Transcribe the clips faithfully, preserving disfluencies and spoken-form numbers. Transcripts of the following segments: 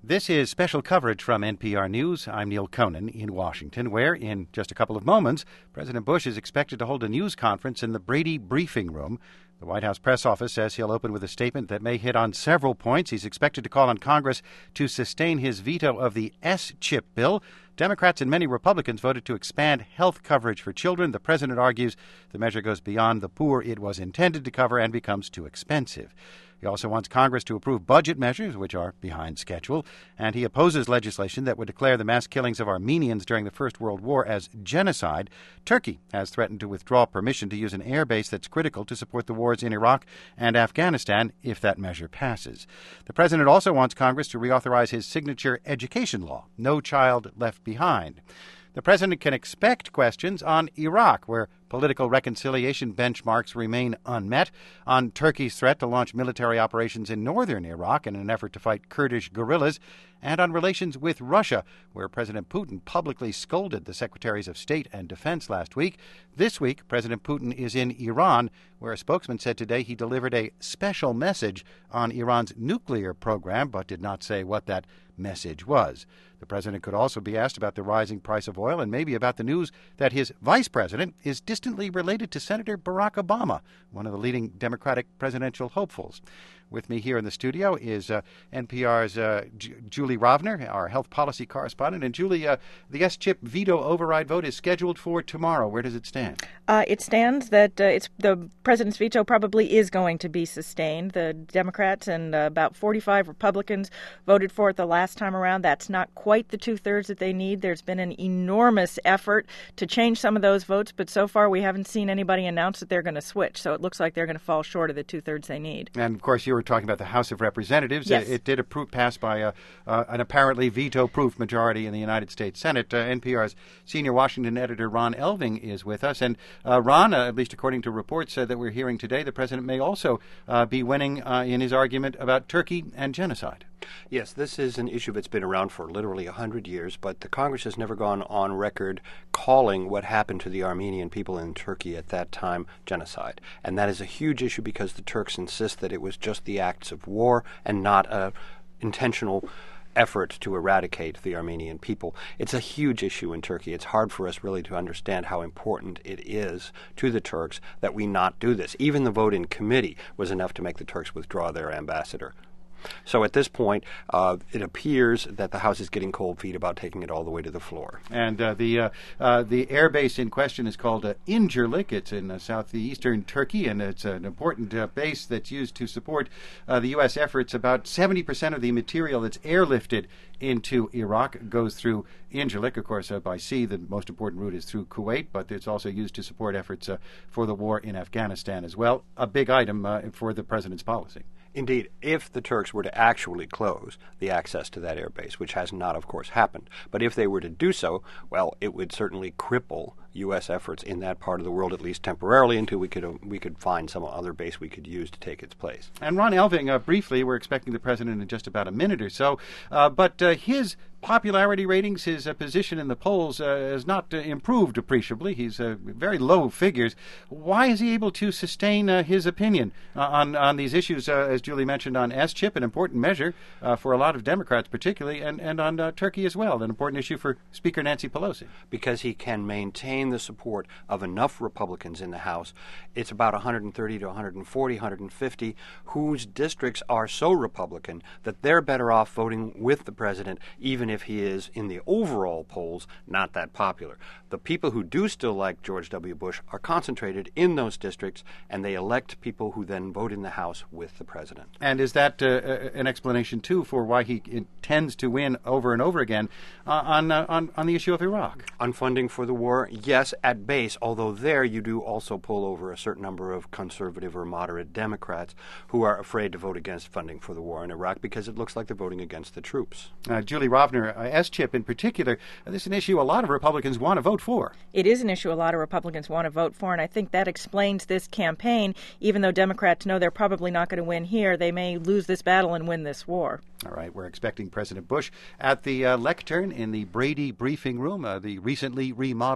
This is special coverage from N P R News. I'm Neil Conan in Washington, where in just a couple of moments, President Bush is expected to hold a news conference in the Brady Briefing Room. The White House press office says he'll open with a statement that may hit on several points. He's expected to call on Congress to sustain his veto of the S chip bill. Democrats and many Republicans voted to expand health coverage for children. The president argues the measure goes beyond the poor it was intended to cover and becomes too expensive. He also wants Congress to approve budget measures, which are behind schedule, and he opposes legislation that would declare the mass killings of Armenians during the First World War as genocide. Turkey has threatened to withdraw permission to use an air base that's critical to support the wars in Iraq and Afghanistan if that measure passes. The president also wants Congress to reauthorize his signature education law, No Child Left Behind. The president can expect questions on Iraq, where political reconciliation benchmarks remain unmet, on Turkey's threat to launch military operations in northern Iraq in an effort to fight Kurdish guerrillas, and on relations with Russia, where President Putin publicly scolded the Secretaries of State and Defense last week. This week, President Putin is in Iran, where a spokesman said today he delivered a special message on Iran's nuclear program, but did not say what that message was. The president could also be asked about the rising price of oil and maybe about the news that his vice president is distantly related to Senator Barack Obama, one of the leading Democratic presidential hopefuls. With me here in the studio is uh, N P R's uh, J- Julie Rovner, our health policy correspondent. And Julie, uh, the S chip veto override vote is scheduled for tomorrow. Where does it stand? Uh, it stands that uh, it's the president's veto probably is going to be sustained. The Democrats and uh, about forty-five Republicans voted for it the last time around. That's not quite the two-thirds that they need. There's been an enormous effort to change some of those votes, but so far we haven't seen anybody announce that they're going to switch. So it looks like they're going to fall short of the two-thirds they need. And, of course, you were talking about the House of Representatives. Yes. It, it did approve, pass by a, uh, an apparently veto-proof majority in the United States Senate. Uh, N P R's senior Washington editor Ron Elving is with us. And uh, Ron, uh, at least according to reports uh, that we're hearing today, the president may also uh, be winning uh, in his argument about Turkey and genocide. Yes, this is an issue that's been around for literally one hundred years, but the Congress has never gone on record calling what happened to the Armenian people in Turkey at that time genocide. And that is a huge issue because the Turks insist that it was just the acts of war and not a intentional effort to eradicate the Armenian people. It's a huge issue in Turkey. It's hard for us really to understand how important it is to the Turks that we not do this. Even the vote in committee was enough to make the Turks withdraw their ambassador. So at this point, uh, it appears that the House is getting cold feet about taking it all the way to the floor. And uh, the uh, uh, the air base in question is called uh, Incirlik. It's in uh, southeastern Turkey, and it's an important uh, base that's used to support uh, the U S efforts. About seventy percent of the material that's airlifted into Iraq goes through Incirlik. Of course, uh, by sea, the most important route is through Kuwait, but it's also used to support efforts uh, for the war in Afghanistan as well. A big item uh, for the president's policy. Indeed, if the Turks were to actually close the access to that airbase, which has not, of course, happened, but if they were to do so, well, it would certainly cripple U S efforts in that part of the world, at least temporarily, until we could uh, we could find some other base we could use to take its place. And Ron Elving, uh, briefly, we're expecting the president in just about a minute or so, uh, but uh, his popularity ratings, his uh, position in the polls uh, has not uh, improved appreciably. He's uh, very low figures. Why is he able to sustain uh, his opinion uh, on, on these issues, uh, as Julie mentioned, on S chip, an important measure uh, for a lot of Democrats particularly, and, and on uh, Turkey as well, an important issue for Speaker Nancy Pelosi? Because he can maintain the support of enough Republicans in the House. It's about one hundred thirty to one hundred forty, one hundred fifty, whose districts are so Republican that they're better off voting with the president, even if he is, in the overall polls, not that popular. The people who do still like George W. Bush are concentrated in those districts, and they elect people who then vote in the House with the president. And is that uh, an explanation, too, for why he intends to win over and over again uh, on, uh, on on the issue of Iraq? On funding for the war, yes, at base, although there you do also pull over a certain number of conservative or moderate Democrats who are afraid to vote against funding for the war in Iraq because it looks like they're voting against the troops. Uh, Julie Rovner, uh, S chip in particular, uh, this is an issue a lot of Republicans want to vote for. It is an issue a lot of Republicans want to vote for, and I think that explains this campaign. Even though Democrats know they're probably not going to win here, they may lose this battle and win this war. All right, we're expecting President Bush at the uh, lectern in the Brady Briefing Room, uh, the recently remodeled Brady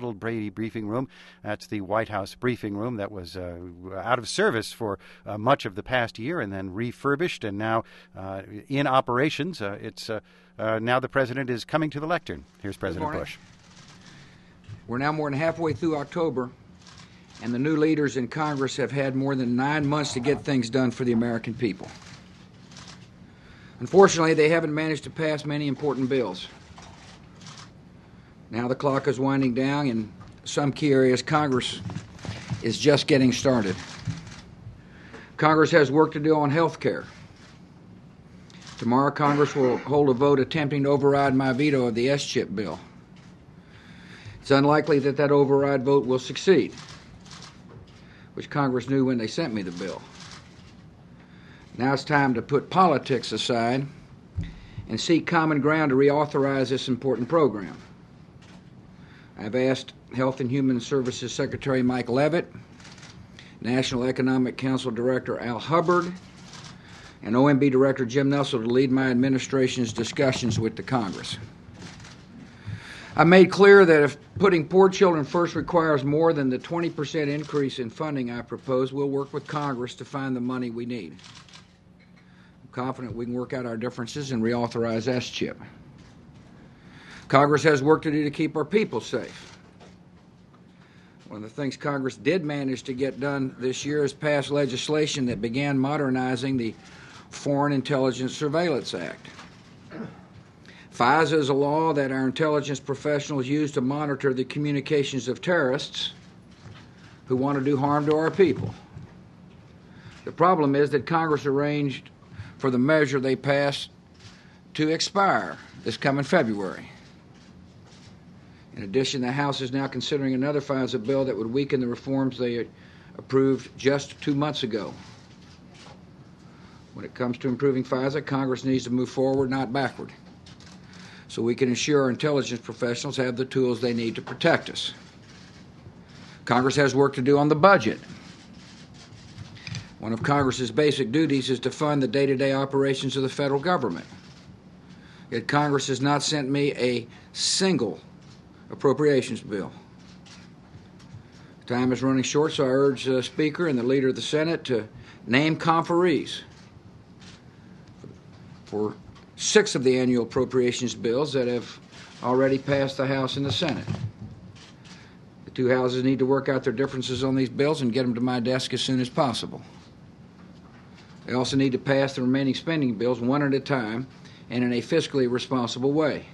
Brady Briefing Room. That's the White House briefing room that was uh, out of service for uh, much of the past year and then refurbished and now uh, in operations. Uh, it's uh, uh, now the president is coming to the lectern. Here's President Bush. We're now more than halfway through October, and the new leaders in Congress have had more than nine months to get things done for the American people. Unfortunately, they haven't managed to pass many important bills. Now the clock is winding down. In some key areas, Congress is just getting started. Congress has work to do on health care. Tomorrow, Congress will hold a vote attempting to override my veto of the S chip bill. It's unlikely that that override vote will succeed, which Congress knew when they sent me the bill. Now it's time to put politics aside and seek common ground to reauthorize this important program. I've asked Health and Human Services Secretary Mike Leavitt, National Economic Council Director Al Hubbard, and O M B Director Jim Nussle to lead my administration's discussions with the Congress. I made clear that if putting poor children first requires more than the twenty percent increase in funding I propose, we'll work with Congress to find the money we need. I'm confident we can work out our differences and reauthorize S chip. Congress has work to do to keep our people safe. One of the things Congress did manage to get done this year is pass legislation that began modernizing the Foreign Intelligence Surveillance Act. FISA is a law that our intelligence professionals use to monitor the communications of terrorists who want to do harm to our people. The problem is that Congress arranged for the measure they passed to expire this coming February. In addition, the House is now considering another FISA bill that would weaken the reforms they approved just two months ago. When it comes to improving FISA, Congress needs to move forward, not backward, so we can ensure our intelligence professionals have the tools they need to protect us. Congress has work to do on the budget. One of Congress's basic duties is to fund the day-to-day operations of the federal government. Yet Congress has not sent me a single appropriations bill. Time is running short, so I urge the Speaker and the Leader of the Senate to name conferees for six of the annual appropriations bills that have already passed the House and the Senate. The two houses need to work out their differences on these bills and get them to my desk as soon as possible. They also need to pass the remaining spending bills one at a time and in a fiscally responsible way.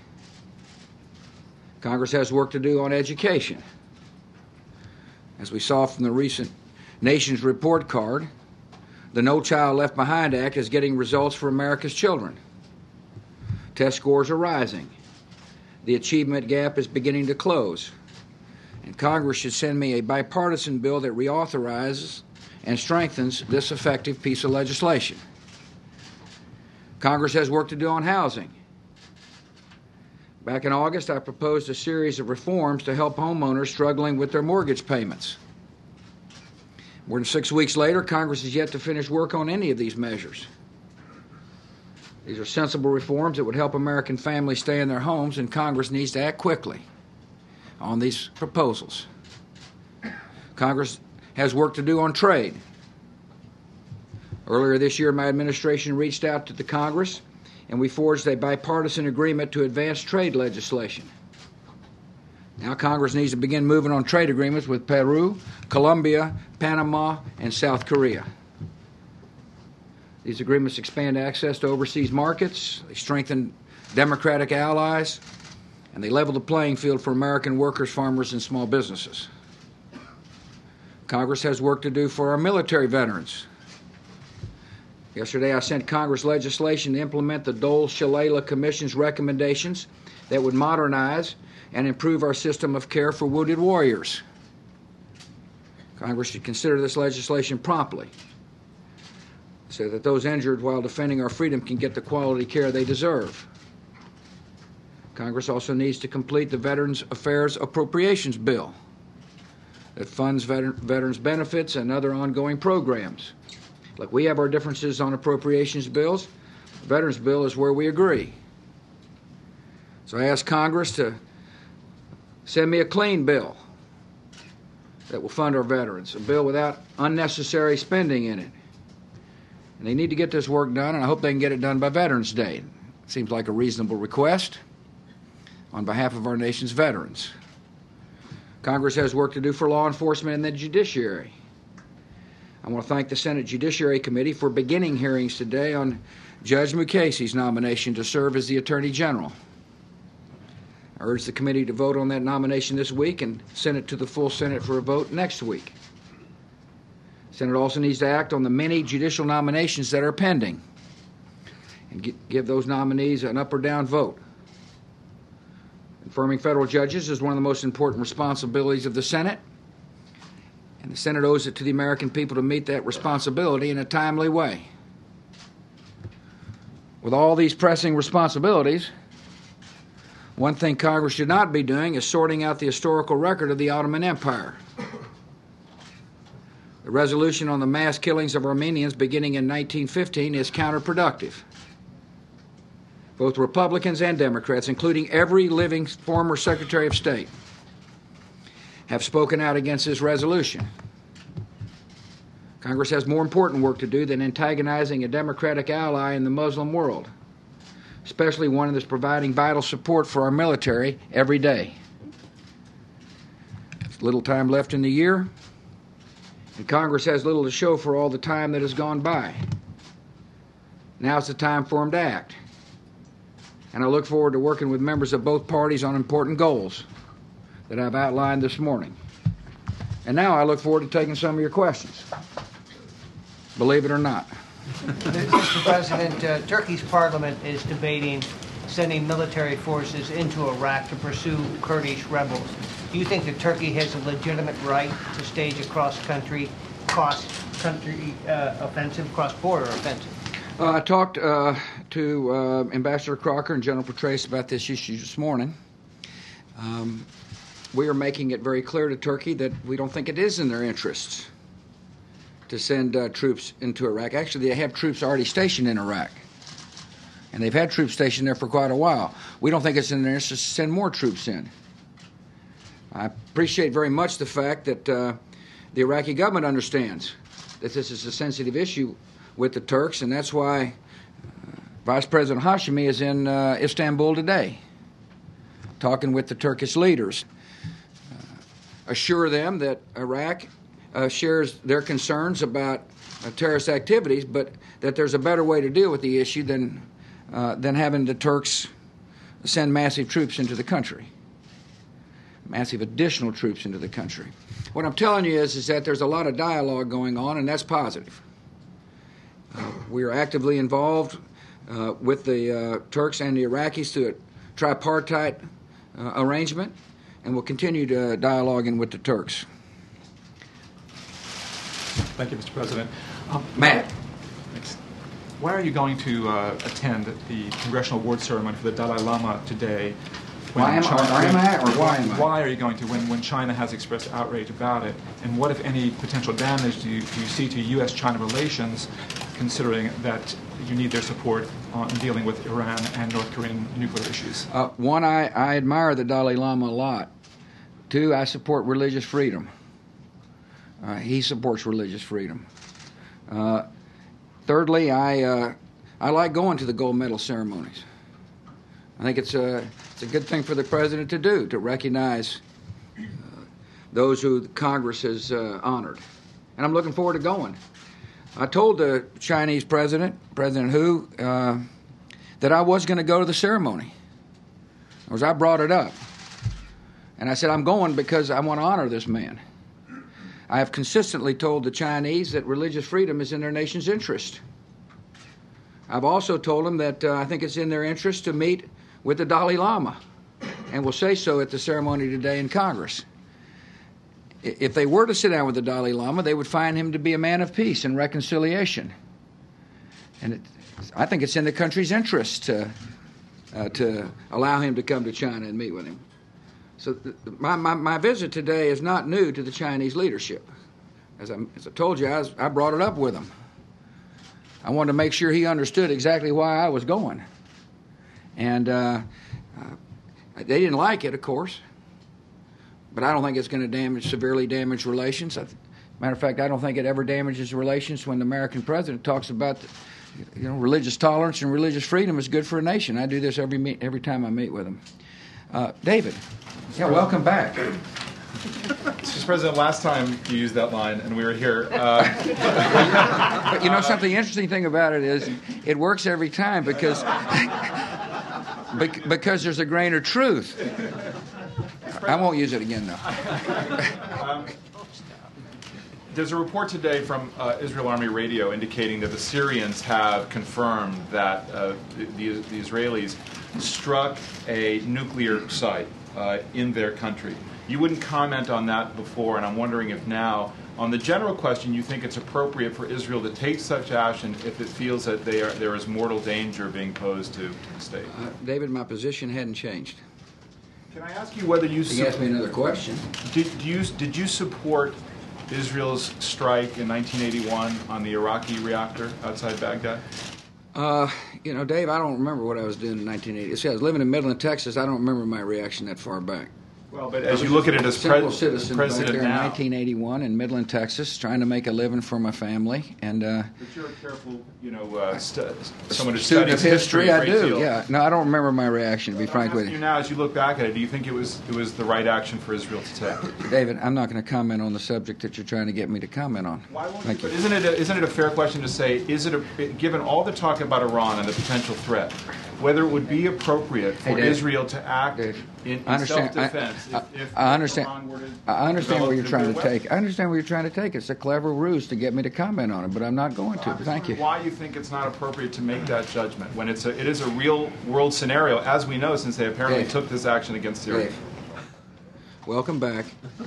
Congress has work to do on education. As we saw from the recent Nation's Report Card, the No Child Left Behind Act is getting results for America's children. Test scores are rising. The achievement gap is beginning to close. And Congress should send me a bipartisan bill that reauthorizes and strengthens this effective piece of legislation. Congress has work to do on housing. Back in August, I proposed a series of reforms to help homeowners struggling with their mortgage payments. More than six weeks later, Congress has yet to finish work on any of these measures. These are sensible reforms that would help American families stay in their homes, and Congress needs to act quickly on these proposals. Congress has work to do on trade. Earlier this year, my administration reached out to the Congress, and we forged a bipartisan agreement to advance trade legislation. Now Congress needs to begin moving on trade agreements with Peru, Colombia, Panama, and South Korea. These agreements expand access to overseas markets, they strengthen democratic allies, and they level the playing field for American workers, farmers, and small businesses. Congress has work to do for our military veterans. Yesterday, I sent Congress legislation to implement the Dole-Shalala Commission's recommendations that would modernize and improve our system of care for wounded warriors. Congress should consider this legislation promptly so that those injured while defending our freedom can get the quality care they deserve. Congress also needs to complete the Veterans Affairs Appropriations Bill that funds veter- veterans benefits and other ongoing programs. Look, we have our differences on appropriations bills. The Veterans Bill is where we agree. So I asked Congress to send me a clean bill that will fund our veterans, a bill without unnecessary spending in it. And they need to get this work done, and I hope they can get it done by Veterans Day. It seems like a reasonable request on behalf of our nation's veterans. Congress has work to do for law enforcement and the judiciary. I want to thank the Senate Judiciary Committee for beginning hearings today on Judge Mukasey's nomination to serve as the Attorney General. I urge the committee to vote on that nomination this week and send it to the full Senate for a vote next week. The Senate also needs to act on the many judicial nominations that are pending and give those nominees an up or down vote. Confirming federal judges is one of the most important responsibilities of the Senate, and the Senate owes it to the American people to meet that responsibility in a timely way. With all these pressing responsibilities, one thing Congress should not be doing is sorting out the historical record of the Ottoman Empire. The resolution on the mass killings of Armenians beginning in nineteen fifteen is counterproductive. Both Republicans and Democrats, including every living former Secretary of State, have spoken out against this resolution. Congress has more important work to do than antagonizing a Democratic ally in the Muslim world, especially one that's providing vital support for our military every day. There's little time left in the year, and Congress has little to show for all the time that has gone by. Now's the time for them to act. And I look forward to working with members of both parties on important goals that I've outlined this morning. And now I look forward to taking some of your questions. Believe it or not. Mister President, uh, Turkey's parliament is debating sending military forces into Iraq to pursue Kurdish rebels. Do you think that Turkey has a legitimate right to stage a cross-country, cross-country uh, offensive, cross-border offensive? Uh, I talked uh, to uh, Ambassador Crocker and General Petraeus about this issue this morning. Um, we are making it very clear to Turkey that we don't think it is in their interests to send uh, troops into Iraq. Actually, they have troops already stationed in Iraq, and they've had troops stationed there for quite a while. We don't think it's in their interest to send more troops in. I appreciate very much the fact that uh, the Iraqi government understands that this is a sensitive issue with the Turks, and that's why uh, Vice President Hashemi is in uh, Istanbul today, talking with the Turkish leaders. Uh, assure them that Iraq uh, shares their concerns about uh, terrorist activities, but that there's a better way to deal with the issue than, uh, than having the Turks send massive troops into the country, massive additional troops into the country. What I'm telling you is, is that there's a lot of dialogue going on, and that's positive. Uh, we are actively involved uh, with the uh, Turks and the Iraqis through a tripartite uh, arrangement, and we'll continue to dialoguing with the Turks. Thank you, Mister President. Um, Matt. Thanks. Why are you going to uh, attend the Congressional Award Ceremony for the Dalai Lama today? When Why am, China, why am I, or why am I? Why are you going to when, when China has expressed outrage about it? And what, if any, potential damage do you, do you see to U S China relations, considering that you need their support on dealing with Iran and North Korean nuclear issues? Uh, one, I, I admire the Dalai Lama a lot. Two, I support religious freedom. Uh, he supports religious freedom. Uh, thirdly, I uh, I like going to the gold medal ceremonies. I think it's a it's a good thing for the president to do, to recognize uh, those who Congress has uh, honored, and I'm looking forward to going. I told the Chinese president, President Hu, uh, that I was going to go to the ceremony. Or as I brought it up, and I said I'm going because I want to honor this man. I have consistently told the Chinese that religious freedom is in their nation's interest. I've also told them that uh, I think it's in their interest to meet with the Dalai Lama, and will say so at the ceremony today in Congress. If they were to sit down with the Dalai Lama, they would find him to be a man of peace and reconciliation. And it, I think it's in the country's interest to, uh, to allow him to come to China and meet with him. So th- my, my, my visit today is not new to the Chinese leadership. As I, as I told you, I, was, I brought it up with him. I wanted to make sure he understood exactly why I was going. And uh, uh, they didn't like it, of course. but I don't think it's going to damage, severely damage relations. I, matter of fact, I don't think it ever damages relations when the American president talks about, the, you know, religious tolerance and religious freedom is good for a nation. I do this every meet, every time I meet with him. Uh, David, yeah, welcome back. Mister President, last time you used that line, and we were here. Uh, but you know, something interesting thing about it is it works every time because because there's a grain of truth. I won't use it again, though. um, there's a report today from uh, Israel Army Radio indicating that the Syrians have confirmed that uh, the, the Israelis struck a nuclear site uh, in their country. You wouldn't comment on that before, and I'm wondering if now, on the general question, you think it's appropriate for Israel to take such action if it feels that they are, there is mortal danger being posed to, to the state? Uh, David, my position hadn't changed. Can I ask you whether you... You su- asked me another question. Did, do you, did you support Israel's strike in nineteen eighty-one on the Iraqi reactor outside Baghdad? Uh, you know, Dave, I don't remember what I was doing in nineteen eighty. See, I was living in Midland, Texas. I don't remember my reaction that far back. Well, but as you look at it as simple pres- citizen president back there now, in nineteen eighty-one in Midland, Texas, trying to make a living for my family, and uh, but you're a careful, you know, uh, stu- someone who student studies of history. a I great do. deal. Yeah. No, I don't remember my reaction. To be But frank I'm with asking you. you now, as you look back at it, do you think it was it was the right action for Israel to take? David, I'm not going to comment on the subject that you're trying to get me to comment on. Why won't Thank you? you. But isn't it a, isn't it a fair question to say? Is it a, given all the talk about Iran and the potential threat, whether it would be appropriate for Hey, Dave. Israel to act Dave. in, in I understand. self-defense? I, if, if I understand. Iran were to I understand where develop you're trying to nuclear take. I understand where you're trying to take. It's a clever ruse to get me to comment on it, but I'm not going to. I'm just Thank you. wondering why you think it's not appropriate to make that judgment when it's a, it is a real world scenario, as we know, since they apparently Dave. took this action against Syria. Dave, welcome back.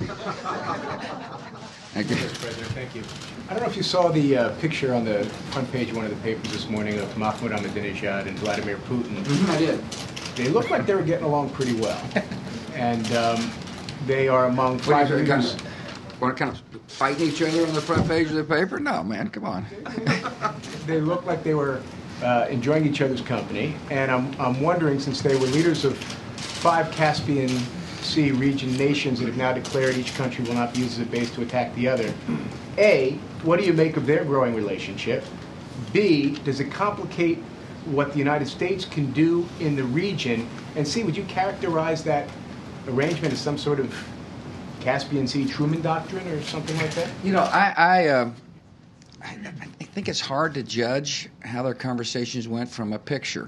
Thank you. Mister President, thank you. I don't know if you saw the uh, picture on the front page of one of the papers this morning of Mahmoud Ahmadinejad and Vladimir Putin. Mm-hmm, I did. They look like they were getting along pretty well. And um, they are among What five are you kind leaders. of, want to kind of fighting each other on the front page of the paper? No, man, come on. They look like they were uh, enjoying each other's company. And I'm, I'm wondering, since they were leaders of five Caspian Sea region nations that have now declared each country will not be used as a base to attack the other, A, what do you make of their growing relationship? B, does it complicate what the United States can do in the region? And C, would you characterize that arrangement as some sort of Caspian Sea Truman Doctrine or something like that? You know, I I, uh, I I think it's hard to judge how their conversations went from a picture.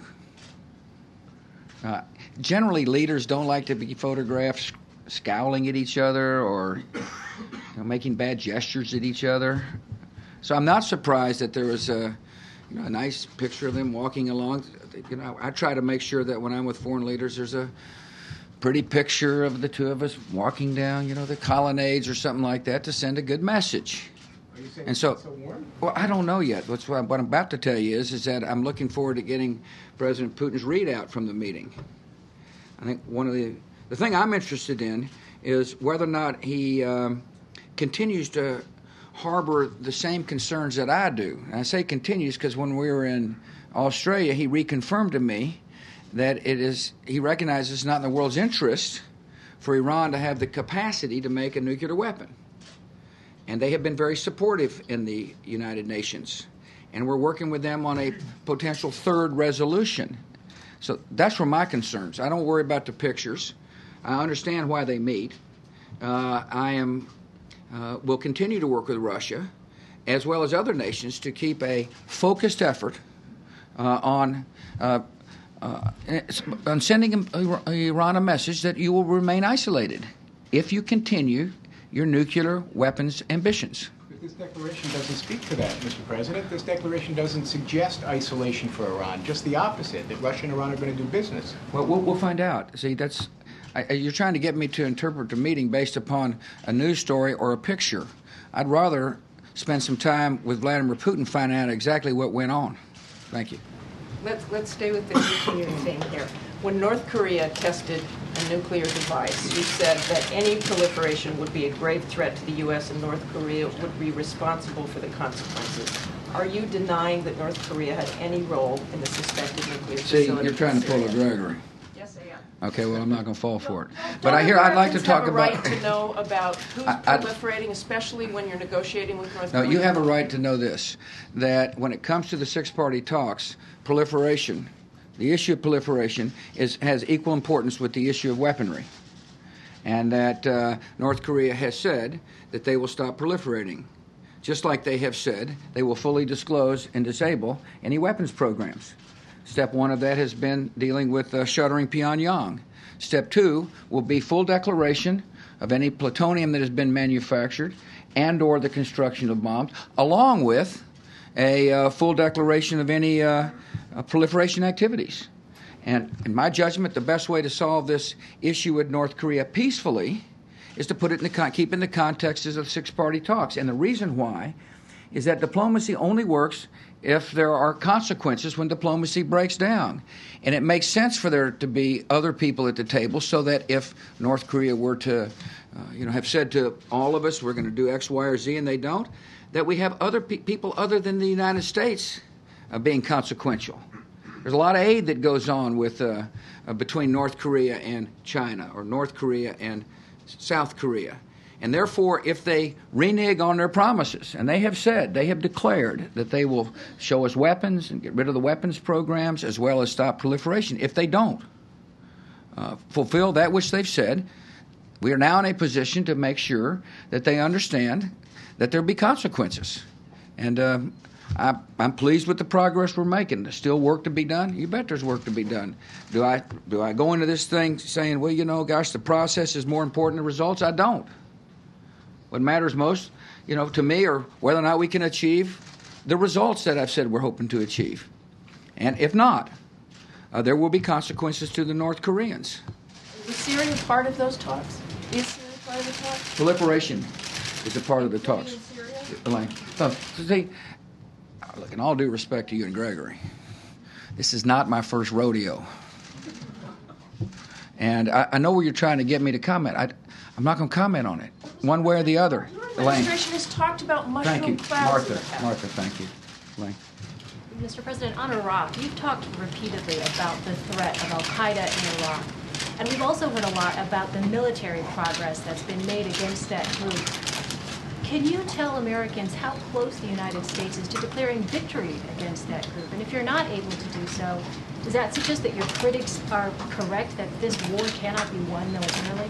Uh, generally, leaders don't like to be photographed scowling at each other or you know, making bad gestures at each other. So I'm not surprised that there was a, you know, a nice picture of them walking along. You know, I try to make sure that when I'm with foreign leaders, there's a pretty picture of the two of us walking down, you know, the colonnades or something like that to send a good message. Are you saying And so, it's so warm? well, I don't know yet. What's what I'm, what I'm about to tell you is, is that I'm looking forward to getting President Putin's readout from the meeting. I think one of the the thing I'm interested in is whether or not he um, continues to harbor the same concerns that I do. And I say continues because when we were in Australia, he reconfirmed to me that it is he recognizes it's not in the world's interest for Iran to have the capacity to make a nuclear weapon. And they have been very supportive in the United Nations. And we're working with them on a potential third resolution. So that's where my concerns. I don't worry about the pictures. I understand why they meet. Uh, I am uh, will continue to work with Russia, as well as other nations, to keep a focused effort uh, on uh, uh, on sending Iran a message that you will remain isolated if you continue your nuclear weapons ambitions. But this declaration doesn't speak to that, Mister President. This declaration doesn't suggest isolation for Iran, just the opposite, that Russia and Iran are going to do business. Well, we'll, we'll find out. See, that's I, you're trying to get me to interpret the meeting based upon a news story or a picture. I'd rather spend some time with Vladimir Putin finding out exactly what went on. Thank you. Let's, let's stay with the nuclear thing here. When North Korea tested a nuclear device, you said that any proliferation would be a grave threat to the U S and North Korea would be responsible for the consequences. Are you denying that North Korea had any role in the suspected nuclear See, facility? you're trying to pull a in Syria? Gregory. Yes, I am. Okay, well, I'm not going to fall for it. Don't But I hear I'd like to Americans talk have a about. right to know about who's I- I- proliferating, especially when you're negotiating with North No, Korea? you have a right to know this, that when it comes to the six-party talks, proliferation, the issue of proliferation is has equal importance with the issue of weaponry, and that uh, North Korea has said that they will stop proliferating, just like they have said they will fully disclose and disable any weapons programs. Step one of that has been dealing with uh, shuttering Pyongyang. Step two will be full declaration of any plutonium that has been manufactured and or the construction of bombs, along with a uh, full declaration of any uh, uh, proliferation activities. And in my judgment, the best way to solve this issue with North Korea peacefully is to put it in the con- keep in the context of the six-party talks. And the reason why is that diplomacy only works if there are consequences when diplomacy breaks down. And it makes sense for there to be other people at the table so that if North Korea were to uh, you know, have said to all of us, we're going to do X, Y, or Z, and they don't, that we have other pe- people other than the United States uh, being consequential. There's a lot of aid that goes on with uh, uh, between North Korea and China, or North Korea and South Korea. And therefore, if they renege on their promises, and they have said, they have declared that they will show us weapons and get rid of the weapons programs as well as stop proliferation. If they don't uh, fulfill that which they've said, we are now in a position to make sure that they understand that there will be consequences. And uh, I, I'm pleased with the progress we're making. There's still work to be done. You bet there's work to be done. Do I, do I go into this thing saying, well, you know, gosh, the process is more important than the results? I don't. What matters most, you know, to me, are whether or not we can achieve the results that I've said we're hoping to achieve. And if not, uh, there will be consequences to the North Koreans. Is Syria part of those talks? Is Syria part of the talks? Proliferation is a part of the talks. Including Syria? Elaine, so, see, look, in all due respect to you and Gregory, this is not my first rodeo. And I, I know where you're trying to get me to comment. I, I'm not going to comment on it, one way or the other. Your Elaine. administration has talked about mushroom Thank you. clouds in Martha. the past. Martha, thank you. Elaine. Mister President, on Iraq, you've talked repeatedly about the threat of al-Qaeda in Iraq. And we've also heard a lot about the military progress that's been made against that group. Can you tell Americans how close the United States is to declaring victory against that group? And if you're not able to do so, does that suggest that your critics are correct, that this war cannot be won militarily?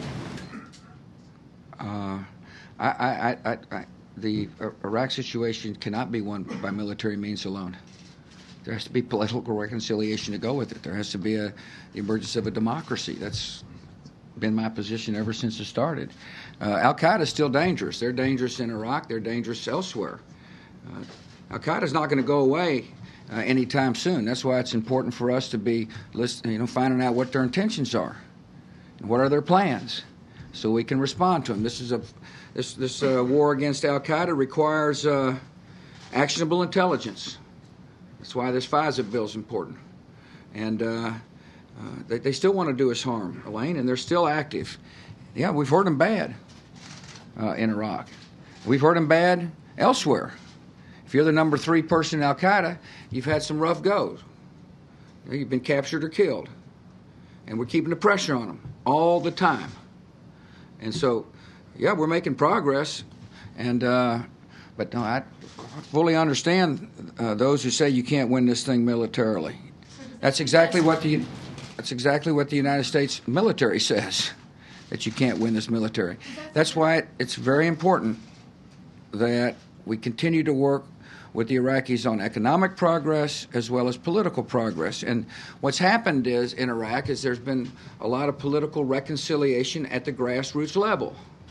Uh, I, I, I, I, the Iraq situation cannot be won by military means alone. There has to be political reconciliation to go with it. There has to be a, the emergence of a democracy. That's been my position ever since it started. Uh, Al-Qaeda is still dangerous. They're dangerous in Iraq. They're dangerous elsewhere. Uh, Al-Qaeda is not going to go away uh, anytime soon. That's why it's important for us to be, list, you know, finding out what their intentions are and what are their plans, so we can respond to them. This is a this this uh, war against Al-Qaeda requires uh, actionable intelligence. That's why this FISA bill is important. And uh, uh, they, they still want to do us harm, Elaine, and they're still active. Yeah, we've hurt them bad uh, in Iraq. We've hurt them bad elsewhere. If you're the number three person in Al-Qaeda, you've had some rough goes. You've been captured or killed. And we're keeping the pressure on them all the time. And so, yeah, we're making progress. And uh, but no, I fully understand uh, those who say you can't win this thing militarily. That's exactly what the that's exactly what the United States military says, that you can't win this military. That's why it, it's very important that we continue to work with the Iraqis on economic progress as well as political progress. And what's happened is in Iraq is there's been a lot of political reconciliation at the grassroots level.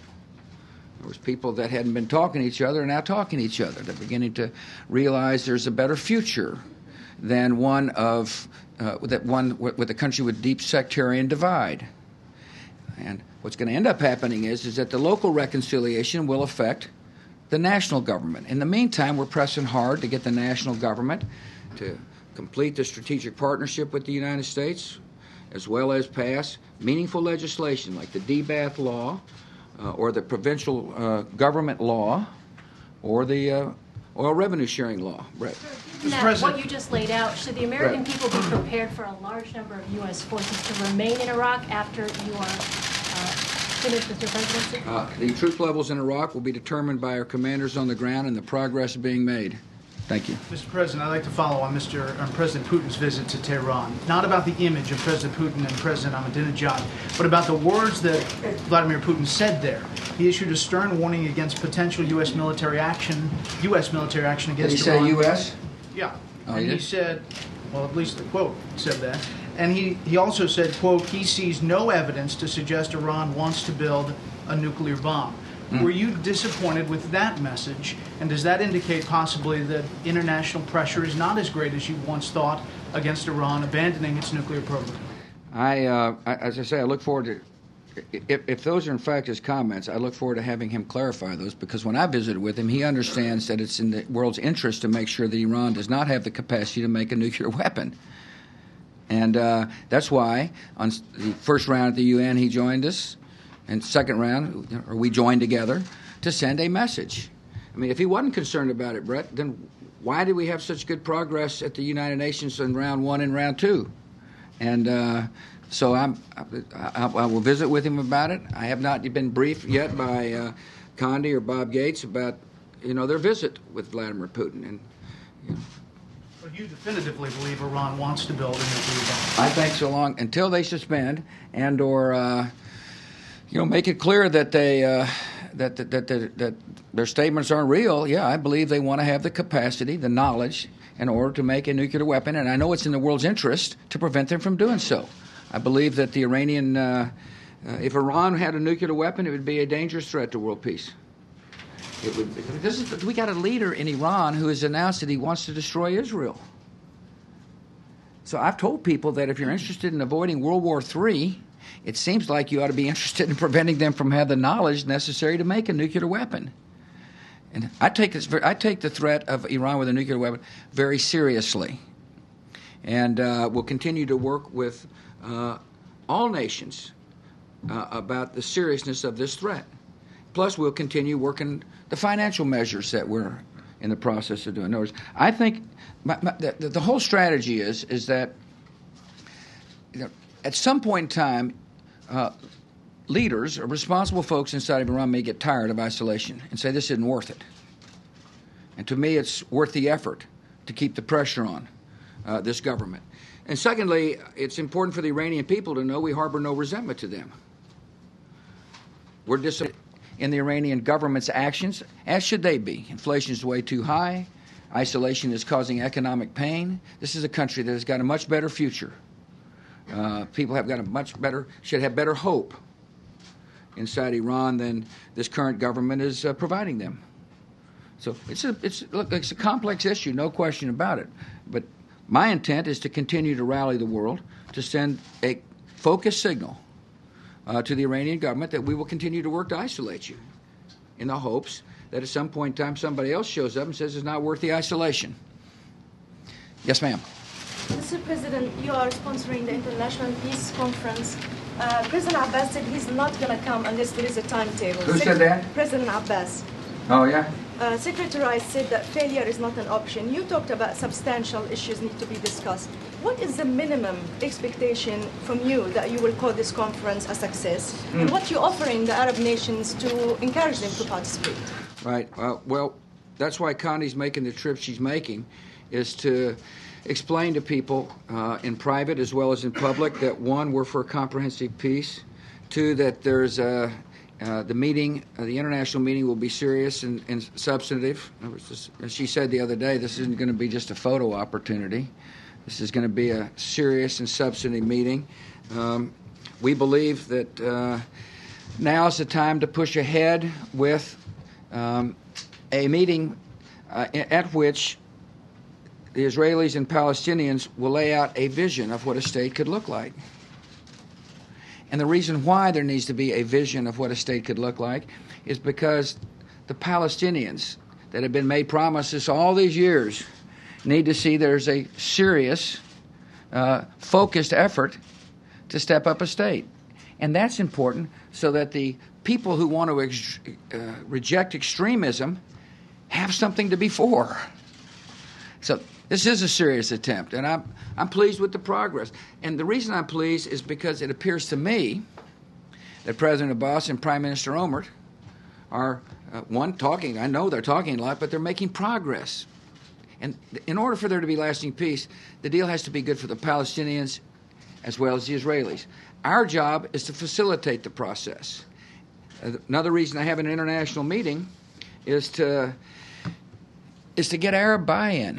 There was people that hadn't been talking to each other are now talking to each other. They're beginning to realize there's a better future than one of uh, that one with a country with deep sectarian divide. And what's going to end up happening is is that the local reconciliation will affect the national government. In the meantime, we're pressing hard to get the national government to complete the strategic partnership with the United States, as well as pass meaningful legislation like the D B A T law, uh, or the provincial uh, government law, or the uh, oil revenue sharing law. Brett. Matt, what you just laid out, should the American Right. people be prepared for a large number of U S forces to remain in Iraq after you are uh, finished with your presidency? Uh, the troop levels in Iraq will be determined by our commanders on the ground and the progress being made. Thank you. Mister President, I'd like to follow on Mister on President Putin's visit to Tehran. Not about the image of President Putin and President Ahmadinejad, but about the words that Vladimir Putin said there. He issued a stern warning against potential U S military action, U S military action Did against he Iran. say U S? Yeah. Oh, and he he did? said, well, at least the quote said that. And he, he also said, quote, he sees no evidence to suggest Iran wants to build a nuclear bomb. Mm. Were you disappointed with that message? And does that indicate possibly that international pressure is not as great as you once thought against Iran abandoning its nuclear program? I, uh, I as I say, I look forward to, if, if those are in fact his comments, I look forward to having him clarify those, because when I visited with him, he understands that it's in the world's interest to make sure that Iran does not have the capacity to make a nuclear weapon. And uh, that's why on the first round at the U N he joined us, and second round, or we joined together to send a message. I mean, if he wasn't concerned about it, Brett, then why did we have such good progress at the United Nations in round one and round two? And uh, so I'm, I, I will visit with him about it. I have not been briefed yet by uh, Condi or Bob Gates about, you know, their visit with Vladimir Putin. And you know, But you definitively believe Iran wants to build a nuclear bomb. I think so long until they suspend and or uh, you know make it clear that they uh, that, that, that that that their statements aren't real. Yeah, I believe they want to have the capacity, the knowledge, in order to make a nuclear weapon, and I know it's in the world's interest to prevent them from doing so. I believe that the Iranian, uh, uh, if Iran had a nuclear weapon, it would be a dangerous threat to world peace. It would. This is, we got a leader in Iran who has announced that he wants to destroy Israel. So I've told people that if you're interested in avoiding World War Three, it seems like you ought to be interested in preventing them from having the knowledge necessary to make a nuclear weapon. And I take this. I take the threat of Iran with a nuclear weapon very seriously, and uh, will continue to work with uh, all nations uh, about the seriousness of this threat. Plus, we'll continue working the financial measures that we're in the process of doing. In other words, I think my, my, the, the whole strategy is is that you know, at some point in time, uh, leaders or responsible folks inside of Iran may get tired of isolation and say this isn't worth it. And to me, it's worth the effort to keep the pressure on uh, this government. And secondly, it's important for the Iranian people to know we harbor no resentment to them. We're disappointed in the Iranian government's actions, as should they be. Inflation is way too high. Isolation is causing economic pain. This is a country that has got a much better future. Uh, people have got a much better, should have better hope inside Iran than this current government is uh, providing them. So it's a, it's look, it's a complex issue, no question about it. But my intent is to continue to rally the world to send a focused signal uh, to the Iranian government that we will continue to work to isolate you, in the hopes that at some point in time somebody else shows up and says it's not worth the isolation. Yes, ma'am. Mister President, you are sponsoring the International Peace Conference. Uh, President Abbas said he's not going to come unless there is a timetable. Who said that? President Abbas. Oh, yeah? Uh, Secretary Rice said that failure is not an option. You talked about substantial issues need to be discussed. What is the minimum expectation from you that you will call this conference a success? Mm. And what you're offering the Arab nations to encourage them to participate? Right. Uh, well, that's why Condi's making the trip she's making, is to explain to people uh, in private as well as in public that, one, we're for comprehensive peace, two, that there's a Uh, the meeting, uh, the international meeting, will be serious and, and substantive. Just, as she said the other day, this isn't going to be just a photo opportunity. This is going to be a serious and substantive meeting. Um, we believe that uh, now is the time to push ahead with um, a meeting uh, at which the Israelis and Palestinians will lay out a vision of what a state could look like. And the reason why there needs to be a vision of what a state could look like is because the Palestinians that have been made promises all these years need to see there's a serious, uh, focused effort to step up a state. And that's important so that the people who want to ex- uh, reject extremism have something to be for. So this is a serious attempt, and I'm, I'm pleased with the progress. And the reason I'm pleased is because it appears to me that President Abbas and Prime Minister Omar are, uh, one, talking. I know they're talking a lot, but they're making progress. And in order for there to be lasting peace, the deal has to be good for the Palestinians as well as the Israelis. Our job is to facilitate the process. Another reason I have an international meeting is to is to get Arab buy-in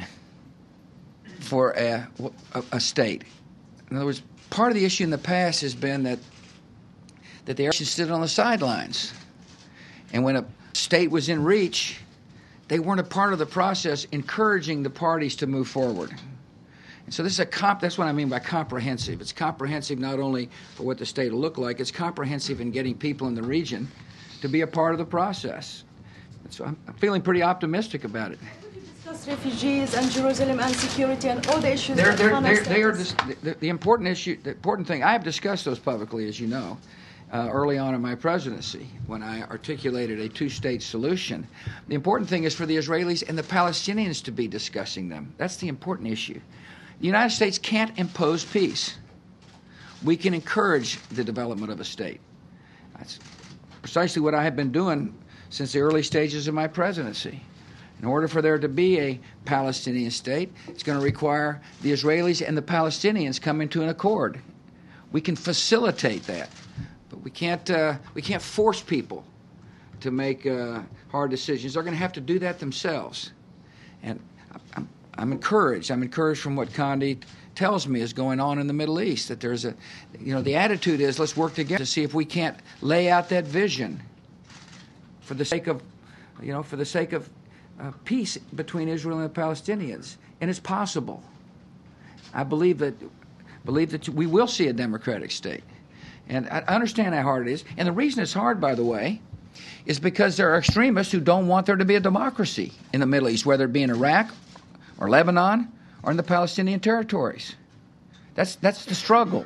for a, a, a state. In other words, part of the issue in the past has been that that the Arabs stood on the sidelines, and when a state was in reach, they weren't a part of the process encouraging the parties to move forward. And so this is a comp. That's what I mean by comprehensive. It's comprehensive not only for what the state will look like, it's comprehensive in getting people in the region to be a part of the process. And so I'm, I'm feeling pretty optimistic about it. Discuss refugees and Jerusalem and security and all the issues They're, that they're, Hamas they're, they are faces. dis- the, the important issue, the important thing. I have discussed those publicly, as you know, uh, early on in my presidency when I articulated a two-state solution. The important thing is for the Israelis and the Palestinians to be discussing them. That's the important issue. The United States can't impose peace. We can encourage the development of a state. That's precisely what I have been doing since the early stages of my presidency. In order for there to be a Palestinian state, it's going to require the Israelis and the Palestinians coming to an accord. We can facilitate that, but we can't, uh, we can't force people to make uh, hard decisions. They're going to have to do that themselves. And I'm I'm encouraged. I'm encouraged from what Condi tells me is going on in the Middle East, that there's a, you know, the attitude is let's work together to see if we can't lay out that vision for the sake of, you know, for the sake of uh, peace between Israel and the Palestinians. And it's possible. I believe that, believe that we will see a democratic state. And I understand how hard it is. And the reason it's hard, by the way, is because there are extremists who don't want there to be a democracy in the Middle East, whether it be in Iraq or Lebanon, or in the Palestinian territories. That's that's the struggle.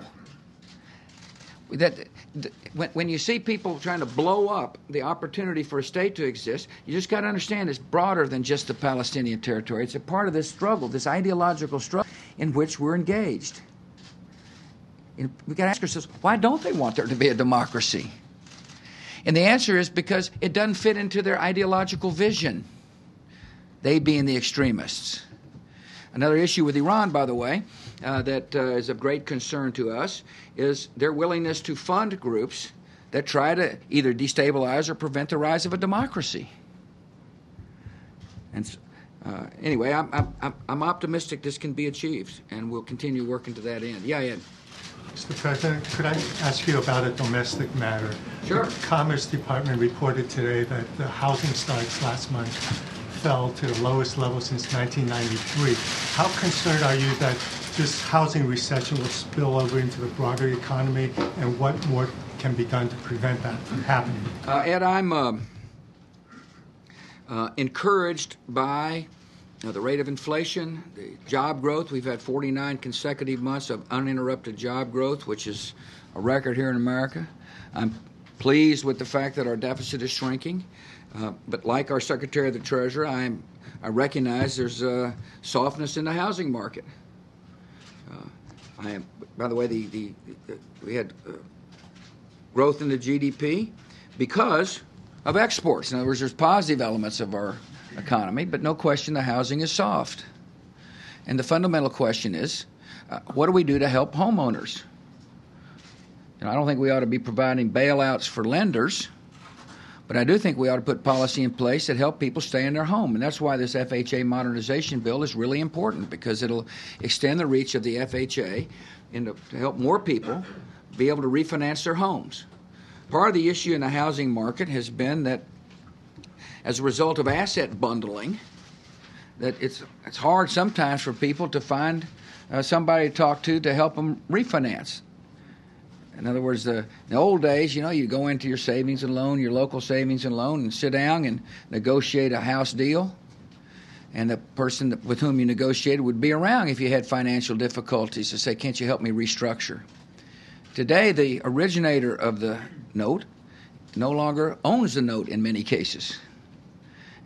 That when, when you see people trying to blow up the opportunity for a state to exist, you just got to understand it's broader than just the Palestinian territory. It's a part of this struggle, this ideological struggle in which we're engaged. And we got to ask ourselves, why don't they want there to be a democracy? And the answer is because it doesn't fit into their ideological vision. They being the extremists. Another issue with Iran, by the way, uh, that uh, is of great concern to us is their willingness to fund groups that try to either destabilize or prevent the rise of a democracy. And uh, anyway, I'm, I'm, I'm optimistic this can be achieved, and we'll continue working to that end. Yeah, Ed. Mister President, could I ask you about a domestic matter? Sure. The Commerce Department reported today that the housing starts last month fell to the lowest level since nineteen ninety-three. How concerned are you that this housing recession will spill over into the broader economy, and what more can be done to prevent that from happening? Uh, Ed, I'm uh, uh, encouraged by uh, the rate of inflation, the job growth. We've had forty-nine consecutive months of uninterrupted job growth, which is a record here in America. I'm pleased with the fact that our deficit is shrinking. Uh, but like our Secretary of the Treasury, I'm, I recognize there's uh, softness in the housing market. Uh, I am, by the way, the, the, the we had uh, growth in the G D P because of exports. In other words, there's positive elements of our economy, but no question the housing is soft. And the fundamental question is, uh, what do we do to help homeowners? You know, I don't think we ought to be providing bailouts for lenders. But I do think we ought to put policy in place that help people stay in their home. And that's why this F H A modernization bill is really important, because it'll extend the reach of the F H A into, to help more people be able to refinance their homes. Part of the issue in the housing market has been that as a result of asset bundling, that it's, it's hard sometimes for people to find uh, somebody to talk to to help them refinance. In other words, the, in the old days, you know, you go into your savings and loan, your local savings and loan, and sit down and negotiate a house deal. And the person that, with whom you negotiated would be around if you had financial difficulties to say, can't you help me restructure? Today, the originator of the note no longer owns the note in many cases.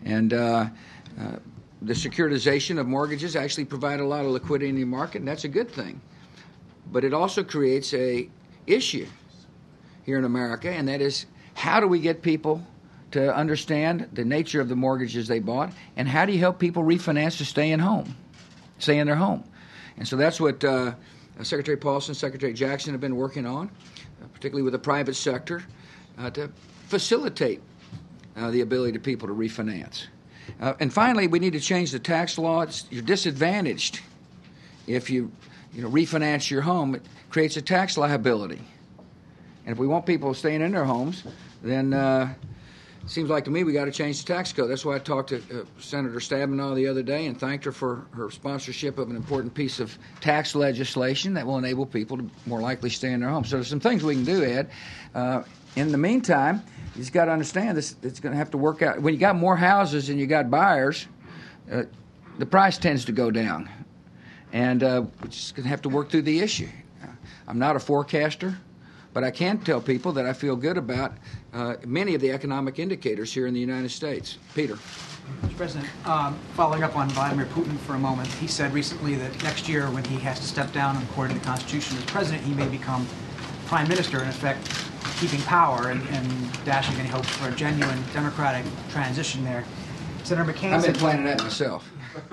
And uh, uh, the securitization of mortgages actually provide a lot of liquidity in the market, and that's a good thing. But it also creates a issue here in America, and that is, how do we get people to understand the nature of the mortgages they bought, and how do you help people refinance to stay in home, stay in their home? And so that's what uh, Secretary Paulson, Secretary Jackson have been working on, uh, particularly with the private sector, uh, to facilitate uh, the ability of people to refinance. Uh, and finally, we need to change the tax law. It's, you're disadvantaged if you, you know, refinance your home. It creates a tax liability. And if we want people staying in their homes, then uh, it seems like to me we got to change the tax code. That's why I talked to uh, Senator Stabenow the other day and thanked her for her sponsorship of an important piece of tax legislation that will enable people to more likely stay in their homes. So there's some things we can do, Ed. Uh, in the meantime, you just got to understand this. It's going to have to work out. When you got more houses and you got buyers, uh, the price tends to go down. And uh, we're just going to have to work through the issue. I'm not a forecaster, but I can tell people that I feel good about uh, many of the economic indicators here in the United States. Peter. Mister President, um, following up on Vladimir Putin for a moment, he said recently that next year when he has to step down according to the Constitution as president, he may become prime minister, in effect keeping power and, and dashing any hopes for a genuine democratic transition there. Senator McCain I've been said, planning that myself.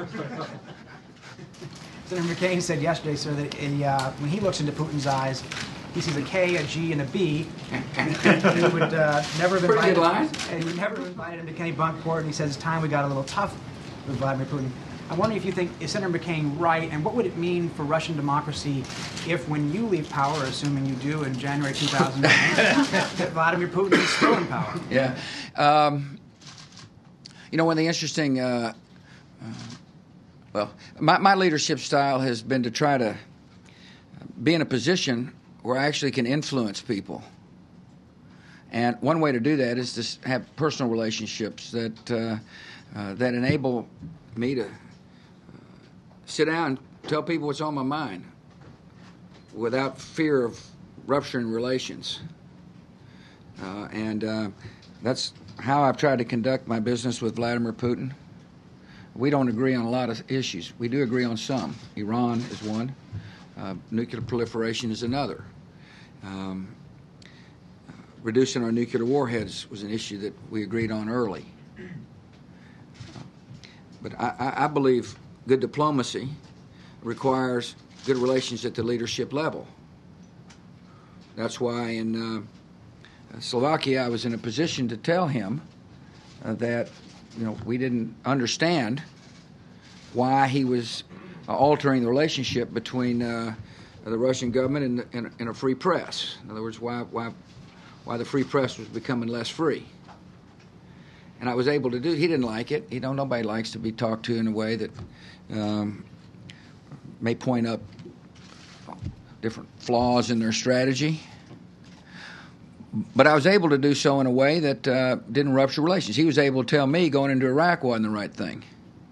Senator McCain said yesterday, sir, that he, uh, when he looks into Putin's eyes, he sees a K, a G, and a B. And he would uh, never have Pretty invited good line. and he never invited him to Kennebunkport. And he says it's time we got a little tough with Vladimir Putin. I'm wondering if you think, is Senator McCain right, and what would it mean for Russian democracy if, when you leave power, assuming you do in January two thousand nine, that Vladimir Putin is still in power? Yeah. Um, you know, one of the interesting, uh, uh, well, my, my leadership style has been to try to be in a position where I actually can influence people. And one way to do that is to have personal relationships that, uh, uh, that enable me to sit down and tell people what's on my mind without fear of rupturing relations. Uh, and uh, that's how I've tried to conduct my business with Vladimir Putin. We don't agree on a lot of issues. We do agree on some. Iran is one. Uh, nuclear proliferation is another. Um, reducing our nuclear warheads was an issue that we agreed on early. But I, I believe good diplomacy requires good relations at the leadership level. That's why in uh, Slovakia I was in a position to tell him uh, that you know we didn't understand why he was uh, altering the relationship between uh, the Russian government and, and, and a free press. In other words, why why why the free press was becoming less free. And I was able to do it. He didn't like it. You know, nobody likes to be talked to in a way that um, may point up different flaws in their strategy. But I was able to do so in a way that uh, didn't rupture relations. He was able to tell me going into Iraq wasn't the right thing.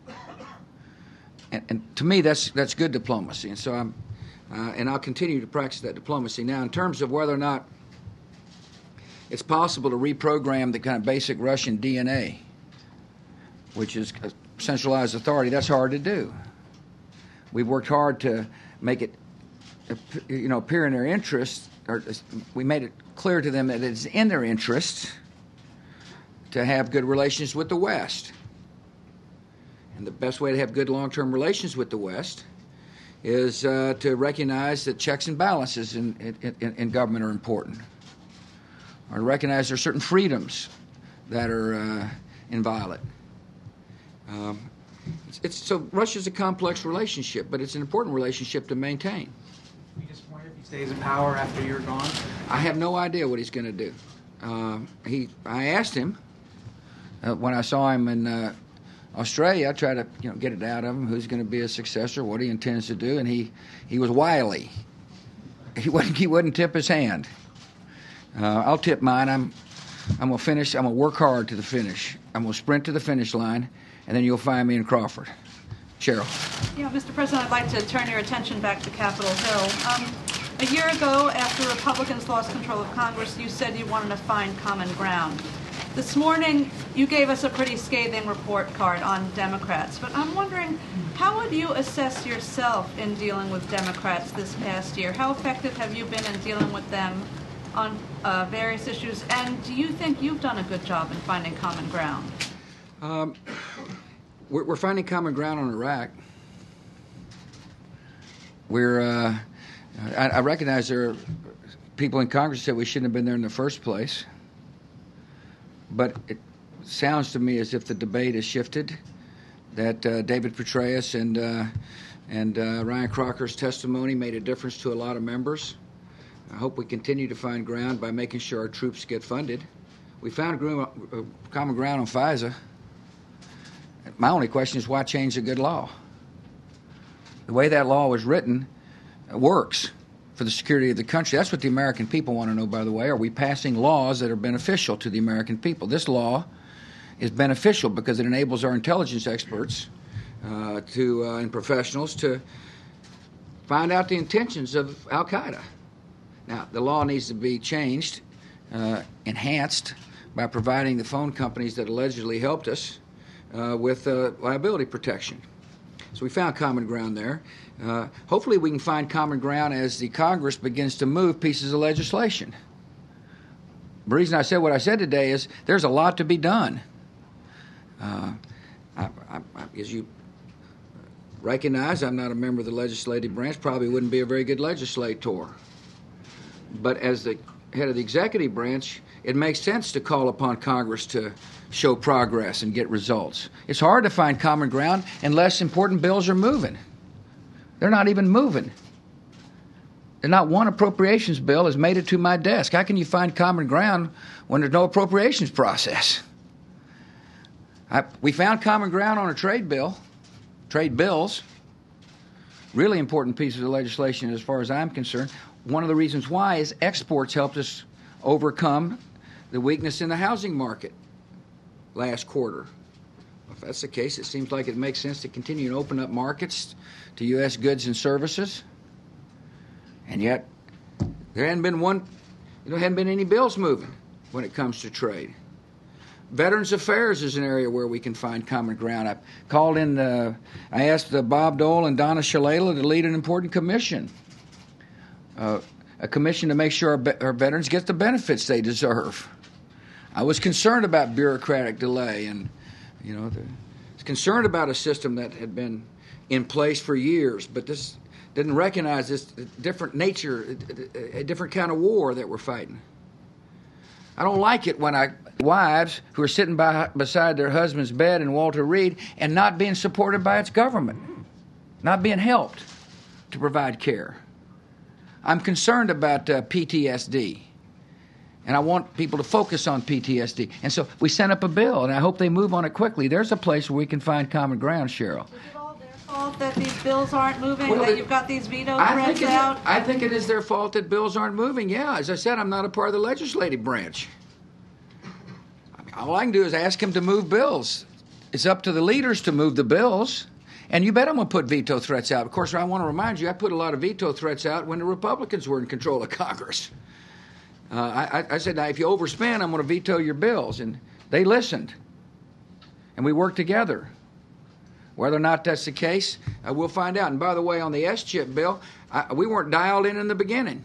And, and to me, that's that's good diplomacy. And so I'm, uh, and I'll continue to practice that diplomacy. Now, in terms of whether or not it's possible to reprogram the kind of basic Russian D N A, which is a centralized authority. That's hard to do. We've worked hard to make it, you know, appear in their interest, or we made it clear to them that it's in their interest to have good relations with the West. And the best way to have good long-term relations with the West is uh, to recognize that checks and balances in, in, in government are important. Or to recognize there are certain freedoms that are uh, inviolate. Um, it's, it's, so Russia's a complex relationship, but it's an important relationship to maintain. Are you disappointed if he stays in power after you're gone? I have no idea what he's going to do. Uh, he, I asked him uh, when I saw him in uh, Australia. I tried to, you know, get it out of him who's going to be his successor, what he intends to do, and he, he was wily. He wouldn't he wouldn't tip his hand. Uh, I'll tip mine. I'm, I'm gonna finish. I'm gonna work hard to the finish. I'm gonna sprint to the finish line, and then you'll find me in Crawford. Cheryl. Yeah, Mister President, I'd like to turn your attention back to Capitol Hill. Um, a year ago, after Republicans lost control of Congress, you said you wanted to find common ground. This morning, you gave us a pretty scathing report card on Democrats, but I'm wondering, how would you assess yourself in dealing with Democrats this past year? How effective have you been in dealing with them on uh, various issues, and do you think you've done a good job in finding common ground? Um, we're, we're finding common ground on Iraq. We're, uh, I, I recognize there are people in Congress that said we shouldn't have been there in the first place. But it sounds to me as if the debate has shifted, that uh, David Petraeus and uh, and uh, Ryan Crocker's testimony made a difference to a lot of members. I hope we continue to find ground by making sure our troops get funded. We found gr- uh, common ground on FISA. My only question is, why change a good law? The way that law was written uh, works for the security of the country. That's what the American people want to know, by the way. Are we passing laws that are beneficial to the American people? This law is beneficial because it enables our intelligence experts uh, to uh, and professionals to find out the intentions of Al-Qaeda. Now, the law needs to be changed, uh, enhanced, by providing the phone companies that allegedly helped us uh, with uh, liability protection. So we found common ground there. Uh, hopefully we can find common ground as the Congress begins to move pieces of legislation. The reason I said what I said today is there's a lot to be done. Uh, I, I, I, as you recognize, I'm not a member of the legislative branch, probably wouldn't be a very good legislator. But as the head of the executive branch, it makes sense to call upon Congress to show progress and get results. It's hard to find common ground unless important bills are moving. They're not even moving. And not one appropriations bill has made it to my desk. How can you find common ground when there's no appropriations process? I, we found common ground on a trade bill, trade bills, really important pieces of legislation as far as I'm concerned. One of the reasons why is exports helped us overcome the weakness in the housing market last quarter. If that's the case, it seems like it makes sense to continue to open up markets to U S goods and services. And yet, there hadn't been one, you know, hadn't been any bills moving when it comes to trade. Veterans Affairs is an area where we can find common ground. I called in, uh, I asked uh, Bob Dole and Donna Shalala to lead an important commission, uh, a commission to make sure our, be- our veterans get the benefits they deserve. I was concerned about bureaucratic delay and, you know, the, I was concerned about a system that had been in place for years, but this didn't recognize this different nature, a different kind of war that we're fighting. I don't like it when I wives who are sitting by, beside their husband's bed in Walter Reed and not being supported by its government, not being helped to provide care. I'm concerned about uh, P T S D, and I want people to focus on P T S D. And so we sent up a bill, and I hope they move on it quickly. There's a place where we can find common ground, Cheryl. Is it all their fault that these bills aren't moving, Well, that it- you've got these veto I threats think, it is, out? I think it is their fault that bills aren't moving. Yeah, as I said, I'm not a part of the legislative branch. I mean, all I can do is ask him to move bills. It's up to the leaders to move the bills. And you bet I'm going to put veto threats out. Of course, I want to remind you, I put a lot of veto threats out when the Republicans were in control of Congress. Uh, I, I said, now, if you overspend, I'm going to veto your bills. And they listened. And we worked together. Whether or not that's the case, uh, we'll find out. And by the way, on the S chip bill, I, we weren't dialed in in the beginning.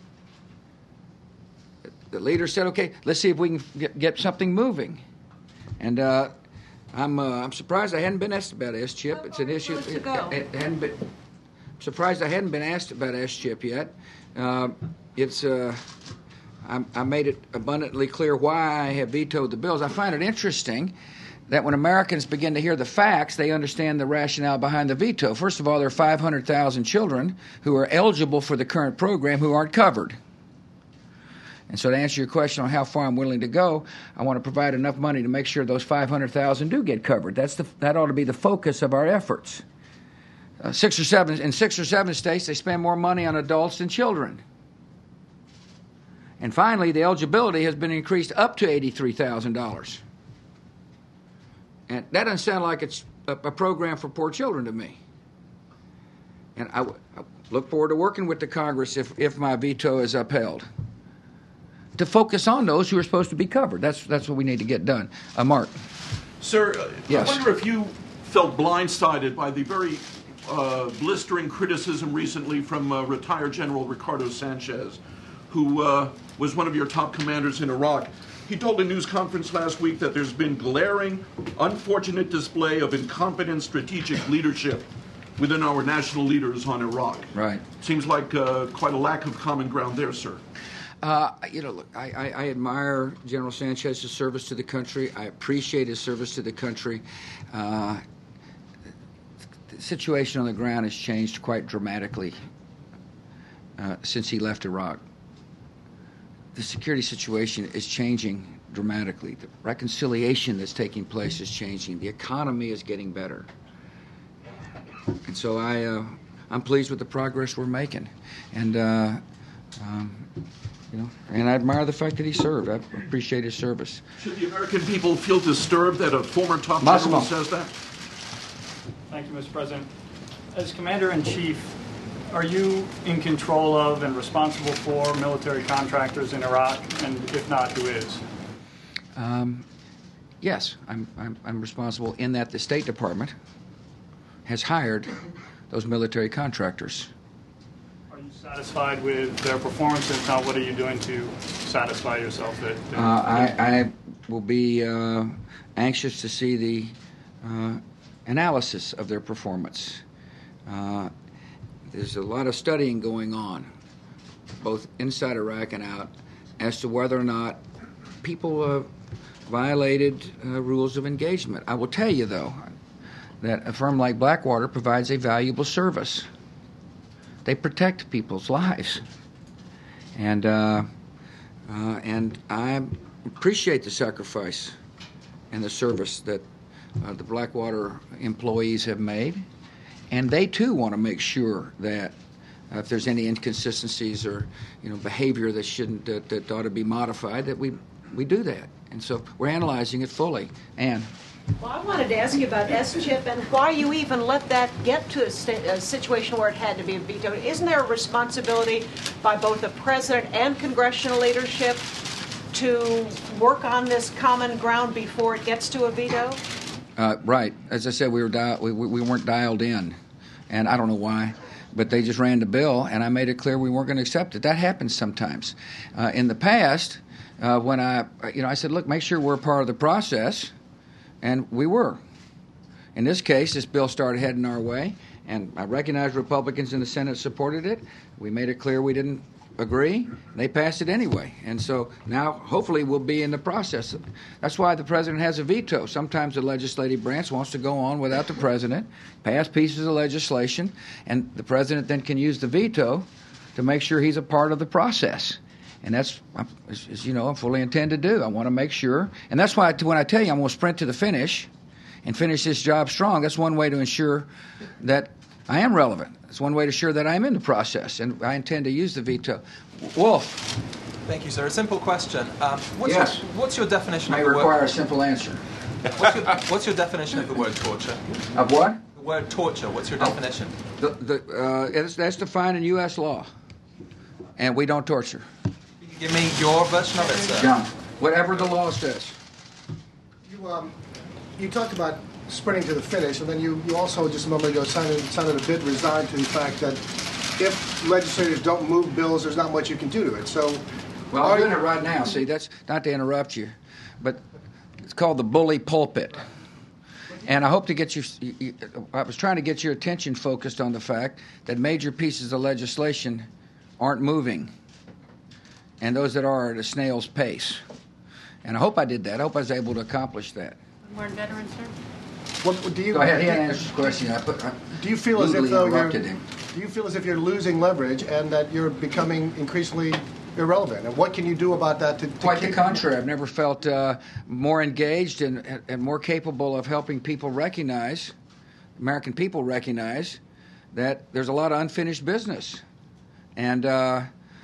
The leader said, okay, let's see if we can get, get something moving. And uh, I'm uh, I'm surprised I hadn't been asked about S chip. It's an issue. Where to go? It, it hadn't been, I'm surprised I hadn't been asked about S chip yet. Uh, it's uh, I, I made it abundantly clear why I have vetoed the bills. I find it interesting that when Americans begin to hear the facts, they understand the rationale behind the veto. First of all, there are five hundred thousand children who are eligible for the current program who aren't covered. And so to answer your question on how far I'm willing to go, I want to provide enough money to make sure those five hundred thousand do get covered. That's the, that ought to be the focus of our efforts. Uh, six or seven, in six or seven states, they spend more money on adults than children. And finally, the eligibility has been increased up to eighty-three thousand dollars. And that doesn't sound like it's a, a program for poor children to me. And I, I look forward to working with the Congress if, if my veto is upheld, to focus on those who are supposed to be covered. That's that's what we need to get done. Uh, Mark. Sir, uh, yes. I wonder if you felt blindsided by the very uh, blistering criticism recently from uh, retired General Ricardo Sanchez, who uh, was one of your top commanders in Iraq. He told a news conference last week that there's been glaring, unfortunate display of incompetent strategic leadership within our national leaders on Iraq. Right. Seems like uh, quite a lack of common ground there, sir. Uh, you know, look, I, I, I admire General Sanchez's service to the country. I appreciate his service to the country. Uh, the situation on the ground has changed quite dramatically uh, since he left Iraq. The security situation is changing dramatically. The reconciliation that's taking place is changing. The economy is getting better. And so I, uh, I'm pleased with the progress we're making. And, uh, um, you know, and I admire the fact that he served. I appreciate his service. Should the American people feel disturbed that a former top Massimo. general says that? Thank you, Mister President. As Commander-in-Chief, are you in control of and responsible for military contractors in Iraq? And if not, who is? Um, yes, I'm, I'm, I'm responsible in that the State Department has hired those military contractors. Are you satisfied with their performance? If not, what are you doing to satisfy yourself that? Uh, I, I will be uh, anxious to see the uh, analysis of their performance. Uh, there's a lot of studying going on, both inside Iraq and out, as to whether or not people uh, violated uh, rules of engagement. I will tell you, though, that a firm like Blackwater provides a valuable service. They protect people's lives. And, uh, uh, and I appreciate the sacrifice and the service that uh, the Blackwater employees have made. And they, too, want to make sure that uh, if there's any inconsistencies or, you know, behavior that shouldn't, that, that ought to be modified, that we, we do that. And so we're analyzing it fully. Ann? Well, I wanted to ask you about S chip and why you even let that get to a, st- a situation where it had to be vetoed. Isn't there a responsibility by both the president and congressional leadership to work on this common ground before it gets to a veto? Uh, right. As I said, we were dial- we, we weren't dialed in, and I don't know why, but they just ran the bill, and I made it clear we weren't going to accept it. That happens sometimes. Uh, in the past, uh, when I, you know, I said, look, make sure we're part of the process, and we were. In this case, this bill started heading our way, and I recognized Republicans in the Senate supported it. We made it clear we didn't agree. They passed it anyway. And so now, hopefully, we'll be in the process. That's why the president has a veto. Sometimes the legislative branch wants to go on without the president, pass pieces of legislation, and the president then can use the veto to make sure he's a part of the process. And that's, as you know, I fully intend to do. I want to make sure. And that's why when I tell you I'm going to sprint to the finish and finish this job strong, that's one way to ensure that I am relevant. It's one way to ensure that I'm in the process, and I intend to use the veto. Wolf. Thank you, sir. A simple question. Um, what's, yes. your, what's your definition May of the require word? a simple answer. What's your, what's your definition of the word torture? Of what? The word torture. What's your definition? The, the, uh, it's, that's defined in U S law, and we don't torture. Give me your version of it, sir. John, whatever the law says. You, um, you talked about sprinting to the finish, and then you, you also just a moment ago sounded, sounded a bit resigned to the fact that if legislators don't move bills, there's not much you can do to it. So, well, I'm doing it right now. See, that's not to interrupt you, but it's called the bully pulpit. And I hope to get you, you, I was trying to get your attention focused on the fact that major pieces of legislation aren't moving, and those that are at a snail's pace. And I hope I did that. I hope I was able to accomplish that. Warren veteran, sir? Well, do you, Go ahead, he answers the question. I put, I do you feel as if though you're, him. do you feel as if you're losing leverage and that you're becoming increasingly irrelevant? And what can you do about that? To, to Quite keep the contrary. I've never felt uh, more engaged and, and more capable of helping people recognize, American people recognize, that there's a lot of unfinished business, and uh,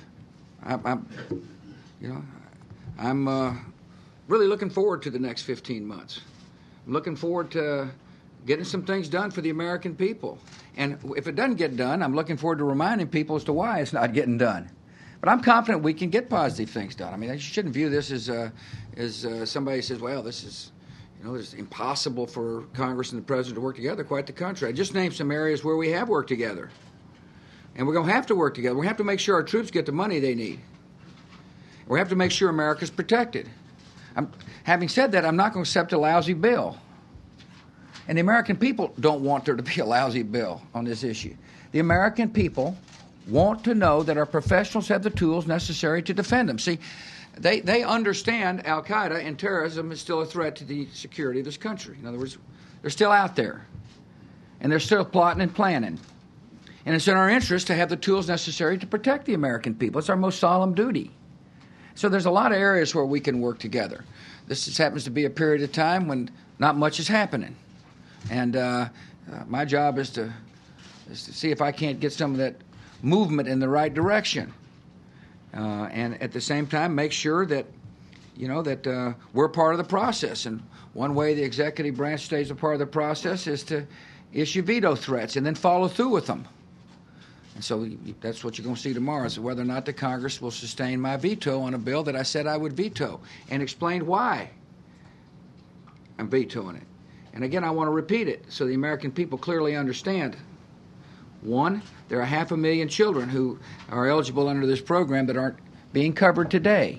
I, I'm, you know, I'm uh, really looking forward to the next fifteen months. I'm looking forward to getting some things done for the American people. And if it doesn't get done, I'm looking forward to reminding people as to why it's not getting done. But I'm confident we can get positive things done. I mean, you shouldn't view this as uh, as uh, somebody says, well, this is, you know, it's impossible for Congress and the President to work together. Quite the contrary. I just named some areas where we have worked together. And we're going to have to work together. We have to make sure our troops get the money they need. We have to make sure America's protected. I'm, having said that, I'm not going to accept a lousy bill. And the American people don't want there to be a lousy bill on this issue. The American people want to know that our professionals have the tools necessary to defend them. See, they, they understand al-Qaeda and terrorism is still a threat to the security of this country. In other words, they're still out there. And they're still plotting and planning. And it's in our interest to have the tools necessary to protect the American people. It's our most solemn duty. So there's a lot of areas where we can work together. This just happens to be a period of time when not much is happening. And uh, uh, my job is to, is to see if I can't get some of that movement in the right direction. Uh, and at the same time, make sure that, you know, that uh, we're part of the process. And one way the executive branch stays a part of the process is to issue veto threats and then follow through with them. And so that's what you're going to see tomorrow, is whether or not the Congress will sustain my veto on a bill that I said I would veto, and explained why I'm vetoing it. And again, I want to repeat it so the American people clearly understand. One, there are half a million children who are eligible under this program that aren't being covered today.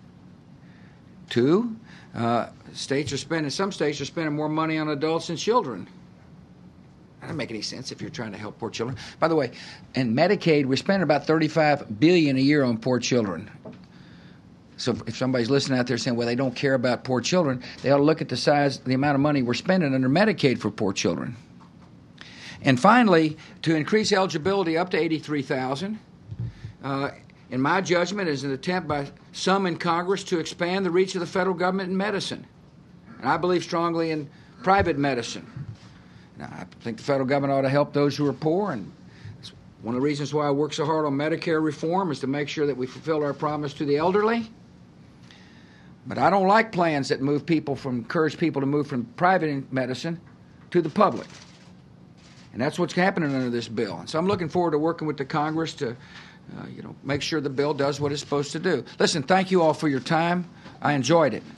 Two, uh, states are spending, some states are spending more money on adults than children. That doesn't make any sense if you're trying to help poor children. By the way, in Medicaid, we're spending about thirty-five billion dollars a year on poor children. So if somebody's listening out there saying, well, they don't care about poor children, they ought to look at the size, the amount of money we're spending under Medicaid for poor children. And finally, to increase eligibility up to eighty-three thousand, uh, in my judgment, is an attempt by some in Congress to expand the reach of the federal government in medicine. And I believe strongly in private medicine. Now, I think the federal government ought to help those who are poor, and it's one of the reasons why I work so hard on Medicare reform is to make sure that we fulfill our promise to the elderly. But I don't like plans that move people from, encourage people to move from private medicine to the public. And that's what's happening under this bill. And so I'm looking forward to working with the Congress to, uh, you know, make sure the bill does what it's supposed to do. Listen, thank you all for your time. I enjoyed it.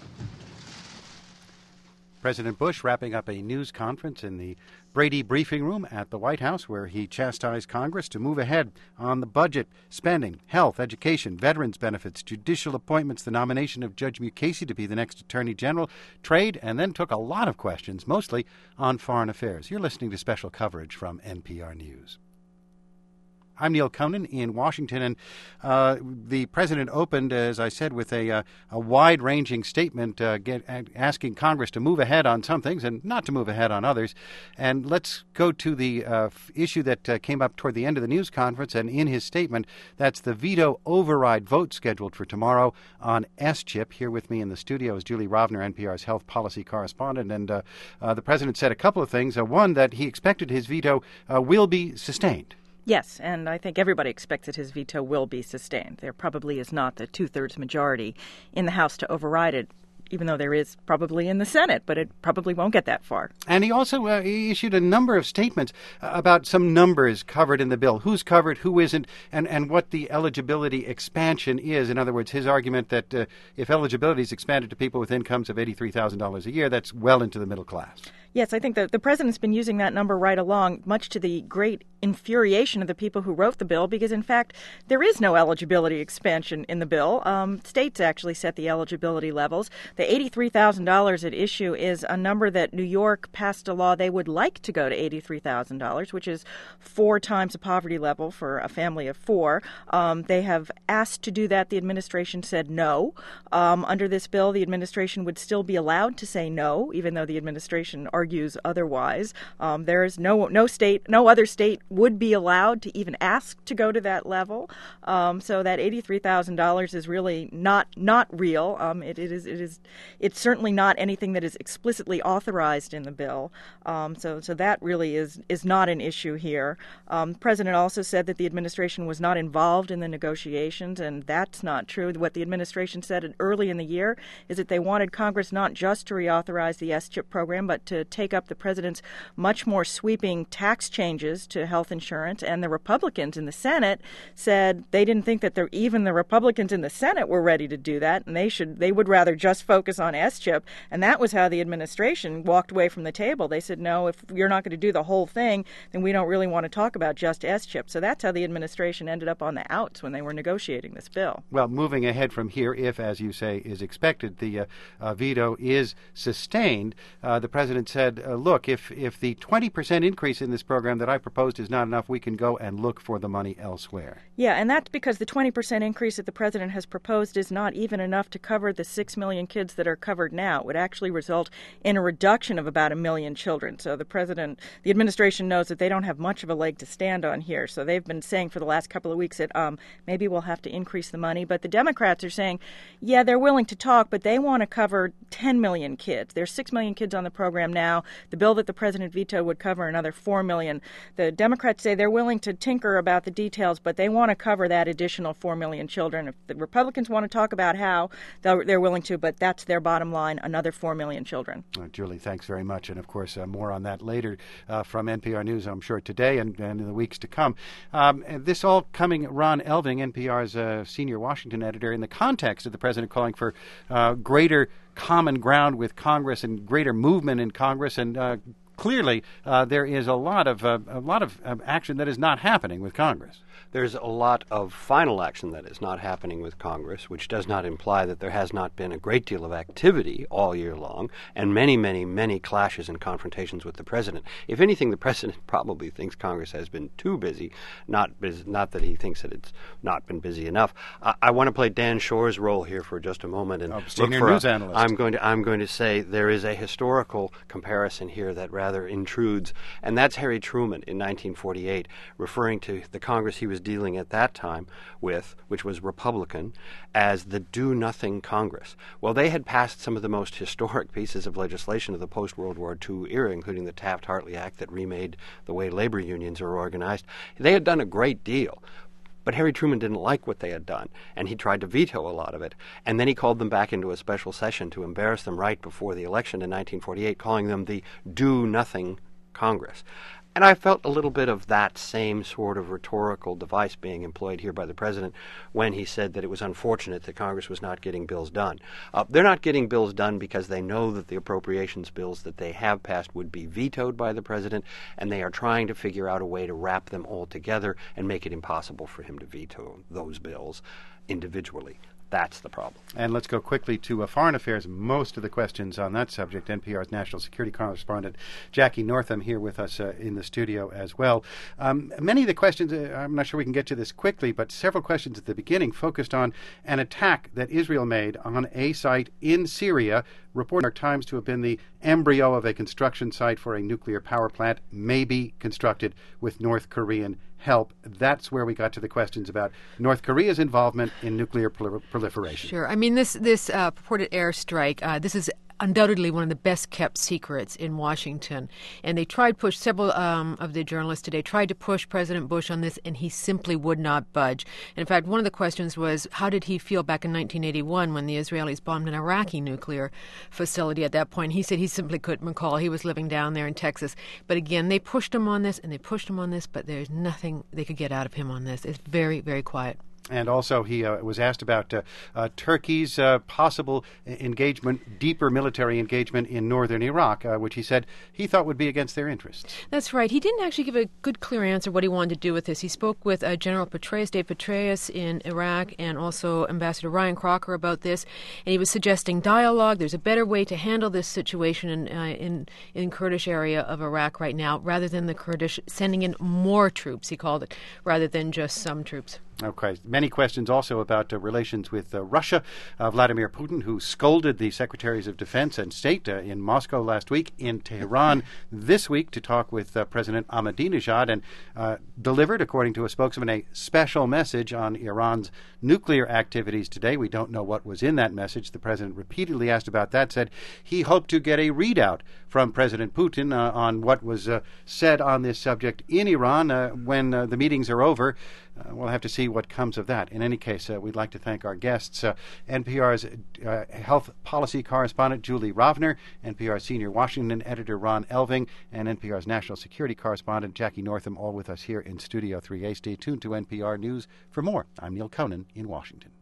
President Bush wrapping up a news conference in the Brady briefing room at the White House, where he chastised Congress to move ahead on the budget, spending, health, education, veterans benefits, judicial appointments, the nomination of Judge Mukasey to be the next Attorney General, trade, and then took a lot of questions, mostly on foreign affairs. You're listening to special coverage from N P R News. I'm Neil Conan in Washington, and uh, the president opened, as I said, with a, uh, a wide-ranging statement uh, get, asking Congress to move ahead on some things and not to move ahead on others. And let's go to the uh, issue that uh, came up toward the end of the news conference, and in his statement, that's the veto override vote scheduled for tomorrow on S chip. Here with me in the studio is Julie Rovner, N P R's health policy correspondent, and uh, uh, the president said a couple of things. Uh, one, that he expected his veto uh, will be sustained. Yes, and I think everybody expects that his veto will be sustained. There probably is not the two-thirds majority in the House to override it, even though there is probably in the Senate, but it probably won't get that far. And he also uh, he issued a number of statements uh, about some numbers covered in the bill, who's covered, who isn't, and, and what the eligibility expansion is. In other words, his argument that uh, if eligibility is expanded to people with incomes of eighty-three thousand dollars a year, that's well into the middle class. Yes, I think that the president's been using that number right along, much to the great infuriation of the people who wrote the bill, because, in fact, there is no eligibility expansion in the bill. Um, states actually set the eligibility levels. The eighty-three thousand dollars at issue is a number that New York passed a law they would like to go to eighty-three thousand dollars, which is four times the poverty level for a family of four. Um, they have asked to do that. The administration said no. Um, under this bill, the administration would still be allowed to say no, even though the administration argues otherwise. Um, there is no no state, no other state would be allowed to even ask to go to that level. Um, so that eighty-three thousand dollars is really not not real. Um, it, it is it is it's certainly not anything that is explicitly authorized in the bill. Um, so, so that really is is not an issue here. Um, the president also said that the administration was not involved in the negotiations, and that's not true. What the administration said early in the year is that they wanted Congress not just to reauthorize the S chip program, but to take up the president's much more sweeping tax changes to health insurance. And the Republicans in the Senate said they didn't think that even the Republicans in the Senate were ready to do that, and they should they would rather just focus on S chip. And that was how the administration walked away from the table. They said, no, if you're not going to do the whole thing, then we don't really want to talk about just S chip. So that's how the administration ended up on the outs when they were negotiating this bill. Well, moving ahead from here, if, as you say, is expected, the uh, uh, veto is sustained, uh, the president said, uh, look, if, if the twenty percent increase in this program that I proposed is not enough, we can go and look for the money elsewhere. Yeah, and that's because the twenty percent increase that the president has proposed is not even enough to cover the six million kids that are covered now. It would actually result in a reduction of about a million children. So the president, the administration knows that they don't have much of a leg to stand on here. So they've been saying for the last couple of weeks that um, maybe we'll have to increase the money. But the Democrats are saying, yeah, they're willing to talk, but they want to cover ten million kids. There's six million kids on the program now. The bill that the president vetoed would cover another four million. The Democrats say they're willing to tinker about the details, but they want to cover that additional four million children. If the Republicans want to talk about how, they're willing to, but that's their bottom line, another four million children. Uh, Julie, thanks very much. And, of course, uh, more on that later uh, from N P R News, I'm sure, today and, and in the weeks to come. Um, and this all coming, Ron Elving, N P R's uh, senior Washington editor, in the context of the president calling for uh, greater common ground with Congress and greater movement in Congress, and uh, clearly uh, there is a lot of uh, a lot of uh, action that is not happening with Congress. There's a lot of final action that is not happening with Congress, which does not imply that there has not been a great deal of activity all year long and many, many, many clashes and confrontations with the president. If anything, the president probably thinks Congress has been too busy, not busy, not that he thinks that it's not been busy enough. I, I want to play Dan Shore's role here for just a moment and oh, look senior for news a, analyst. I'm going to I'm going to say there is a historical comparison here that rather intrudes, and that's Harry Truman in nineteen forty-eight, referring to the Congress he was dealing at that time with, which was Republican, as the do-nothing Congress. Well, they had passed some of the most historic pieces of legislation of the post-World War Two era, including the Taft-Hartley Act that remade the way labor unions are organized. They had done a great deal. But Harry Truman didn't like what they had done, and he tried to veto a lot of it. And then he called them back into a special session to embarrass them right before the election in nineteen forty-eight, calling them the do-nothing Congress. And I felt a little bit of that same sort of rhetorical device being employed here by the president when he said that it was unfortunate that Congress was not getting bills done. Uh, they're not getting bills done because they know that the appropriations bills that they have passed would be vetoed by the president, and they are trying to figure out a way to wrap them all together and make it impossible for him to veto those bills individually. That's the problem. And let's go quickly to uh, foreign affairs. Most of the questions on that subject. N P R's national security correspondent Jackie Northam here with us uh, in the studio as well. Um, many of the questions, uh, I'm not sure we can get to this quickly, but several questions at the beginning focused on an attack that Israel made on a site in Syria, reported in New York Times to have been the embryo of a construction site for a nuclear power plant, maybe constructed with North Korean help. That's where we got to the questions about North Korea's involvement in nuclear prol- proliferation. Sure. I mean, this this uh, purported airstrike, uh, this is undoubtedly one of the best-kept secrets in Washington. And they tried push, several um, of the journalists today tried to push President Bush on this, and he simply would not budge. In fact, one of the questions was, how did he feel back in nineteen eighty-one when the Israelis bombed an Iraqi nuclear facility at that point? He said he simply couldn't recall. He was living down there in Texas. But again, they pushed him on this, and they pushed him on this, but there's nothing they could get out of him on this. It's very, very quiet. And also he uh, was asked about uh, uh, Turkey's uh, possible engagement, deeper military engagement in northern Iraq, uh, which he said he thought would be against their interests. That's right. He didn't actually give a good, clear answer what he wanted to do with this. He spoke with uh, General Petraeus, Dave Petraeus in Iraq, and also Ambassador Ryan Crocker about this. And he was suggesting dialogue. There's a better way to handle this situation in uh, in in Kurdish area of Iraq right now, rather than the Kurdish sending in more troops, he called it, rather than just some troops. Okay. Many questions also about uh, relations with uh, Russia. Uh, Vladimir Putin, who scolded the Secretaries of Defense and State uh, in Moscow last week, in Tehran this week to talk with uh, President Ahmadinejad, and uh, delivered, according to a spokesman, a special message on Iran's nuclear activities today. We don't know what was in that message. The president, repeatedly asked about that, said he hoped to get a readout from President Putin uh, on what was uh, said on this subject in Iran uh, when uh, the meetings are over. Uh, we'll have to see what comes of that. In any case, uh, we'd like to thank our guests, uh, N P R's uh, health policy correspondent Julie Rovner, N P R senior Washington editor Ron Elving, and N P R's national security correspondent Jackie Northam, all with us here in Studio three A. Stay tuned to N P R News for more. I'm Neil Conan in Washington.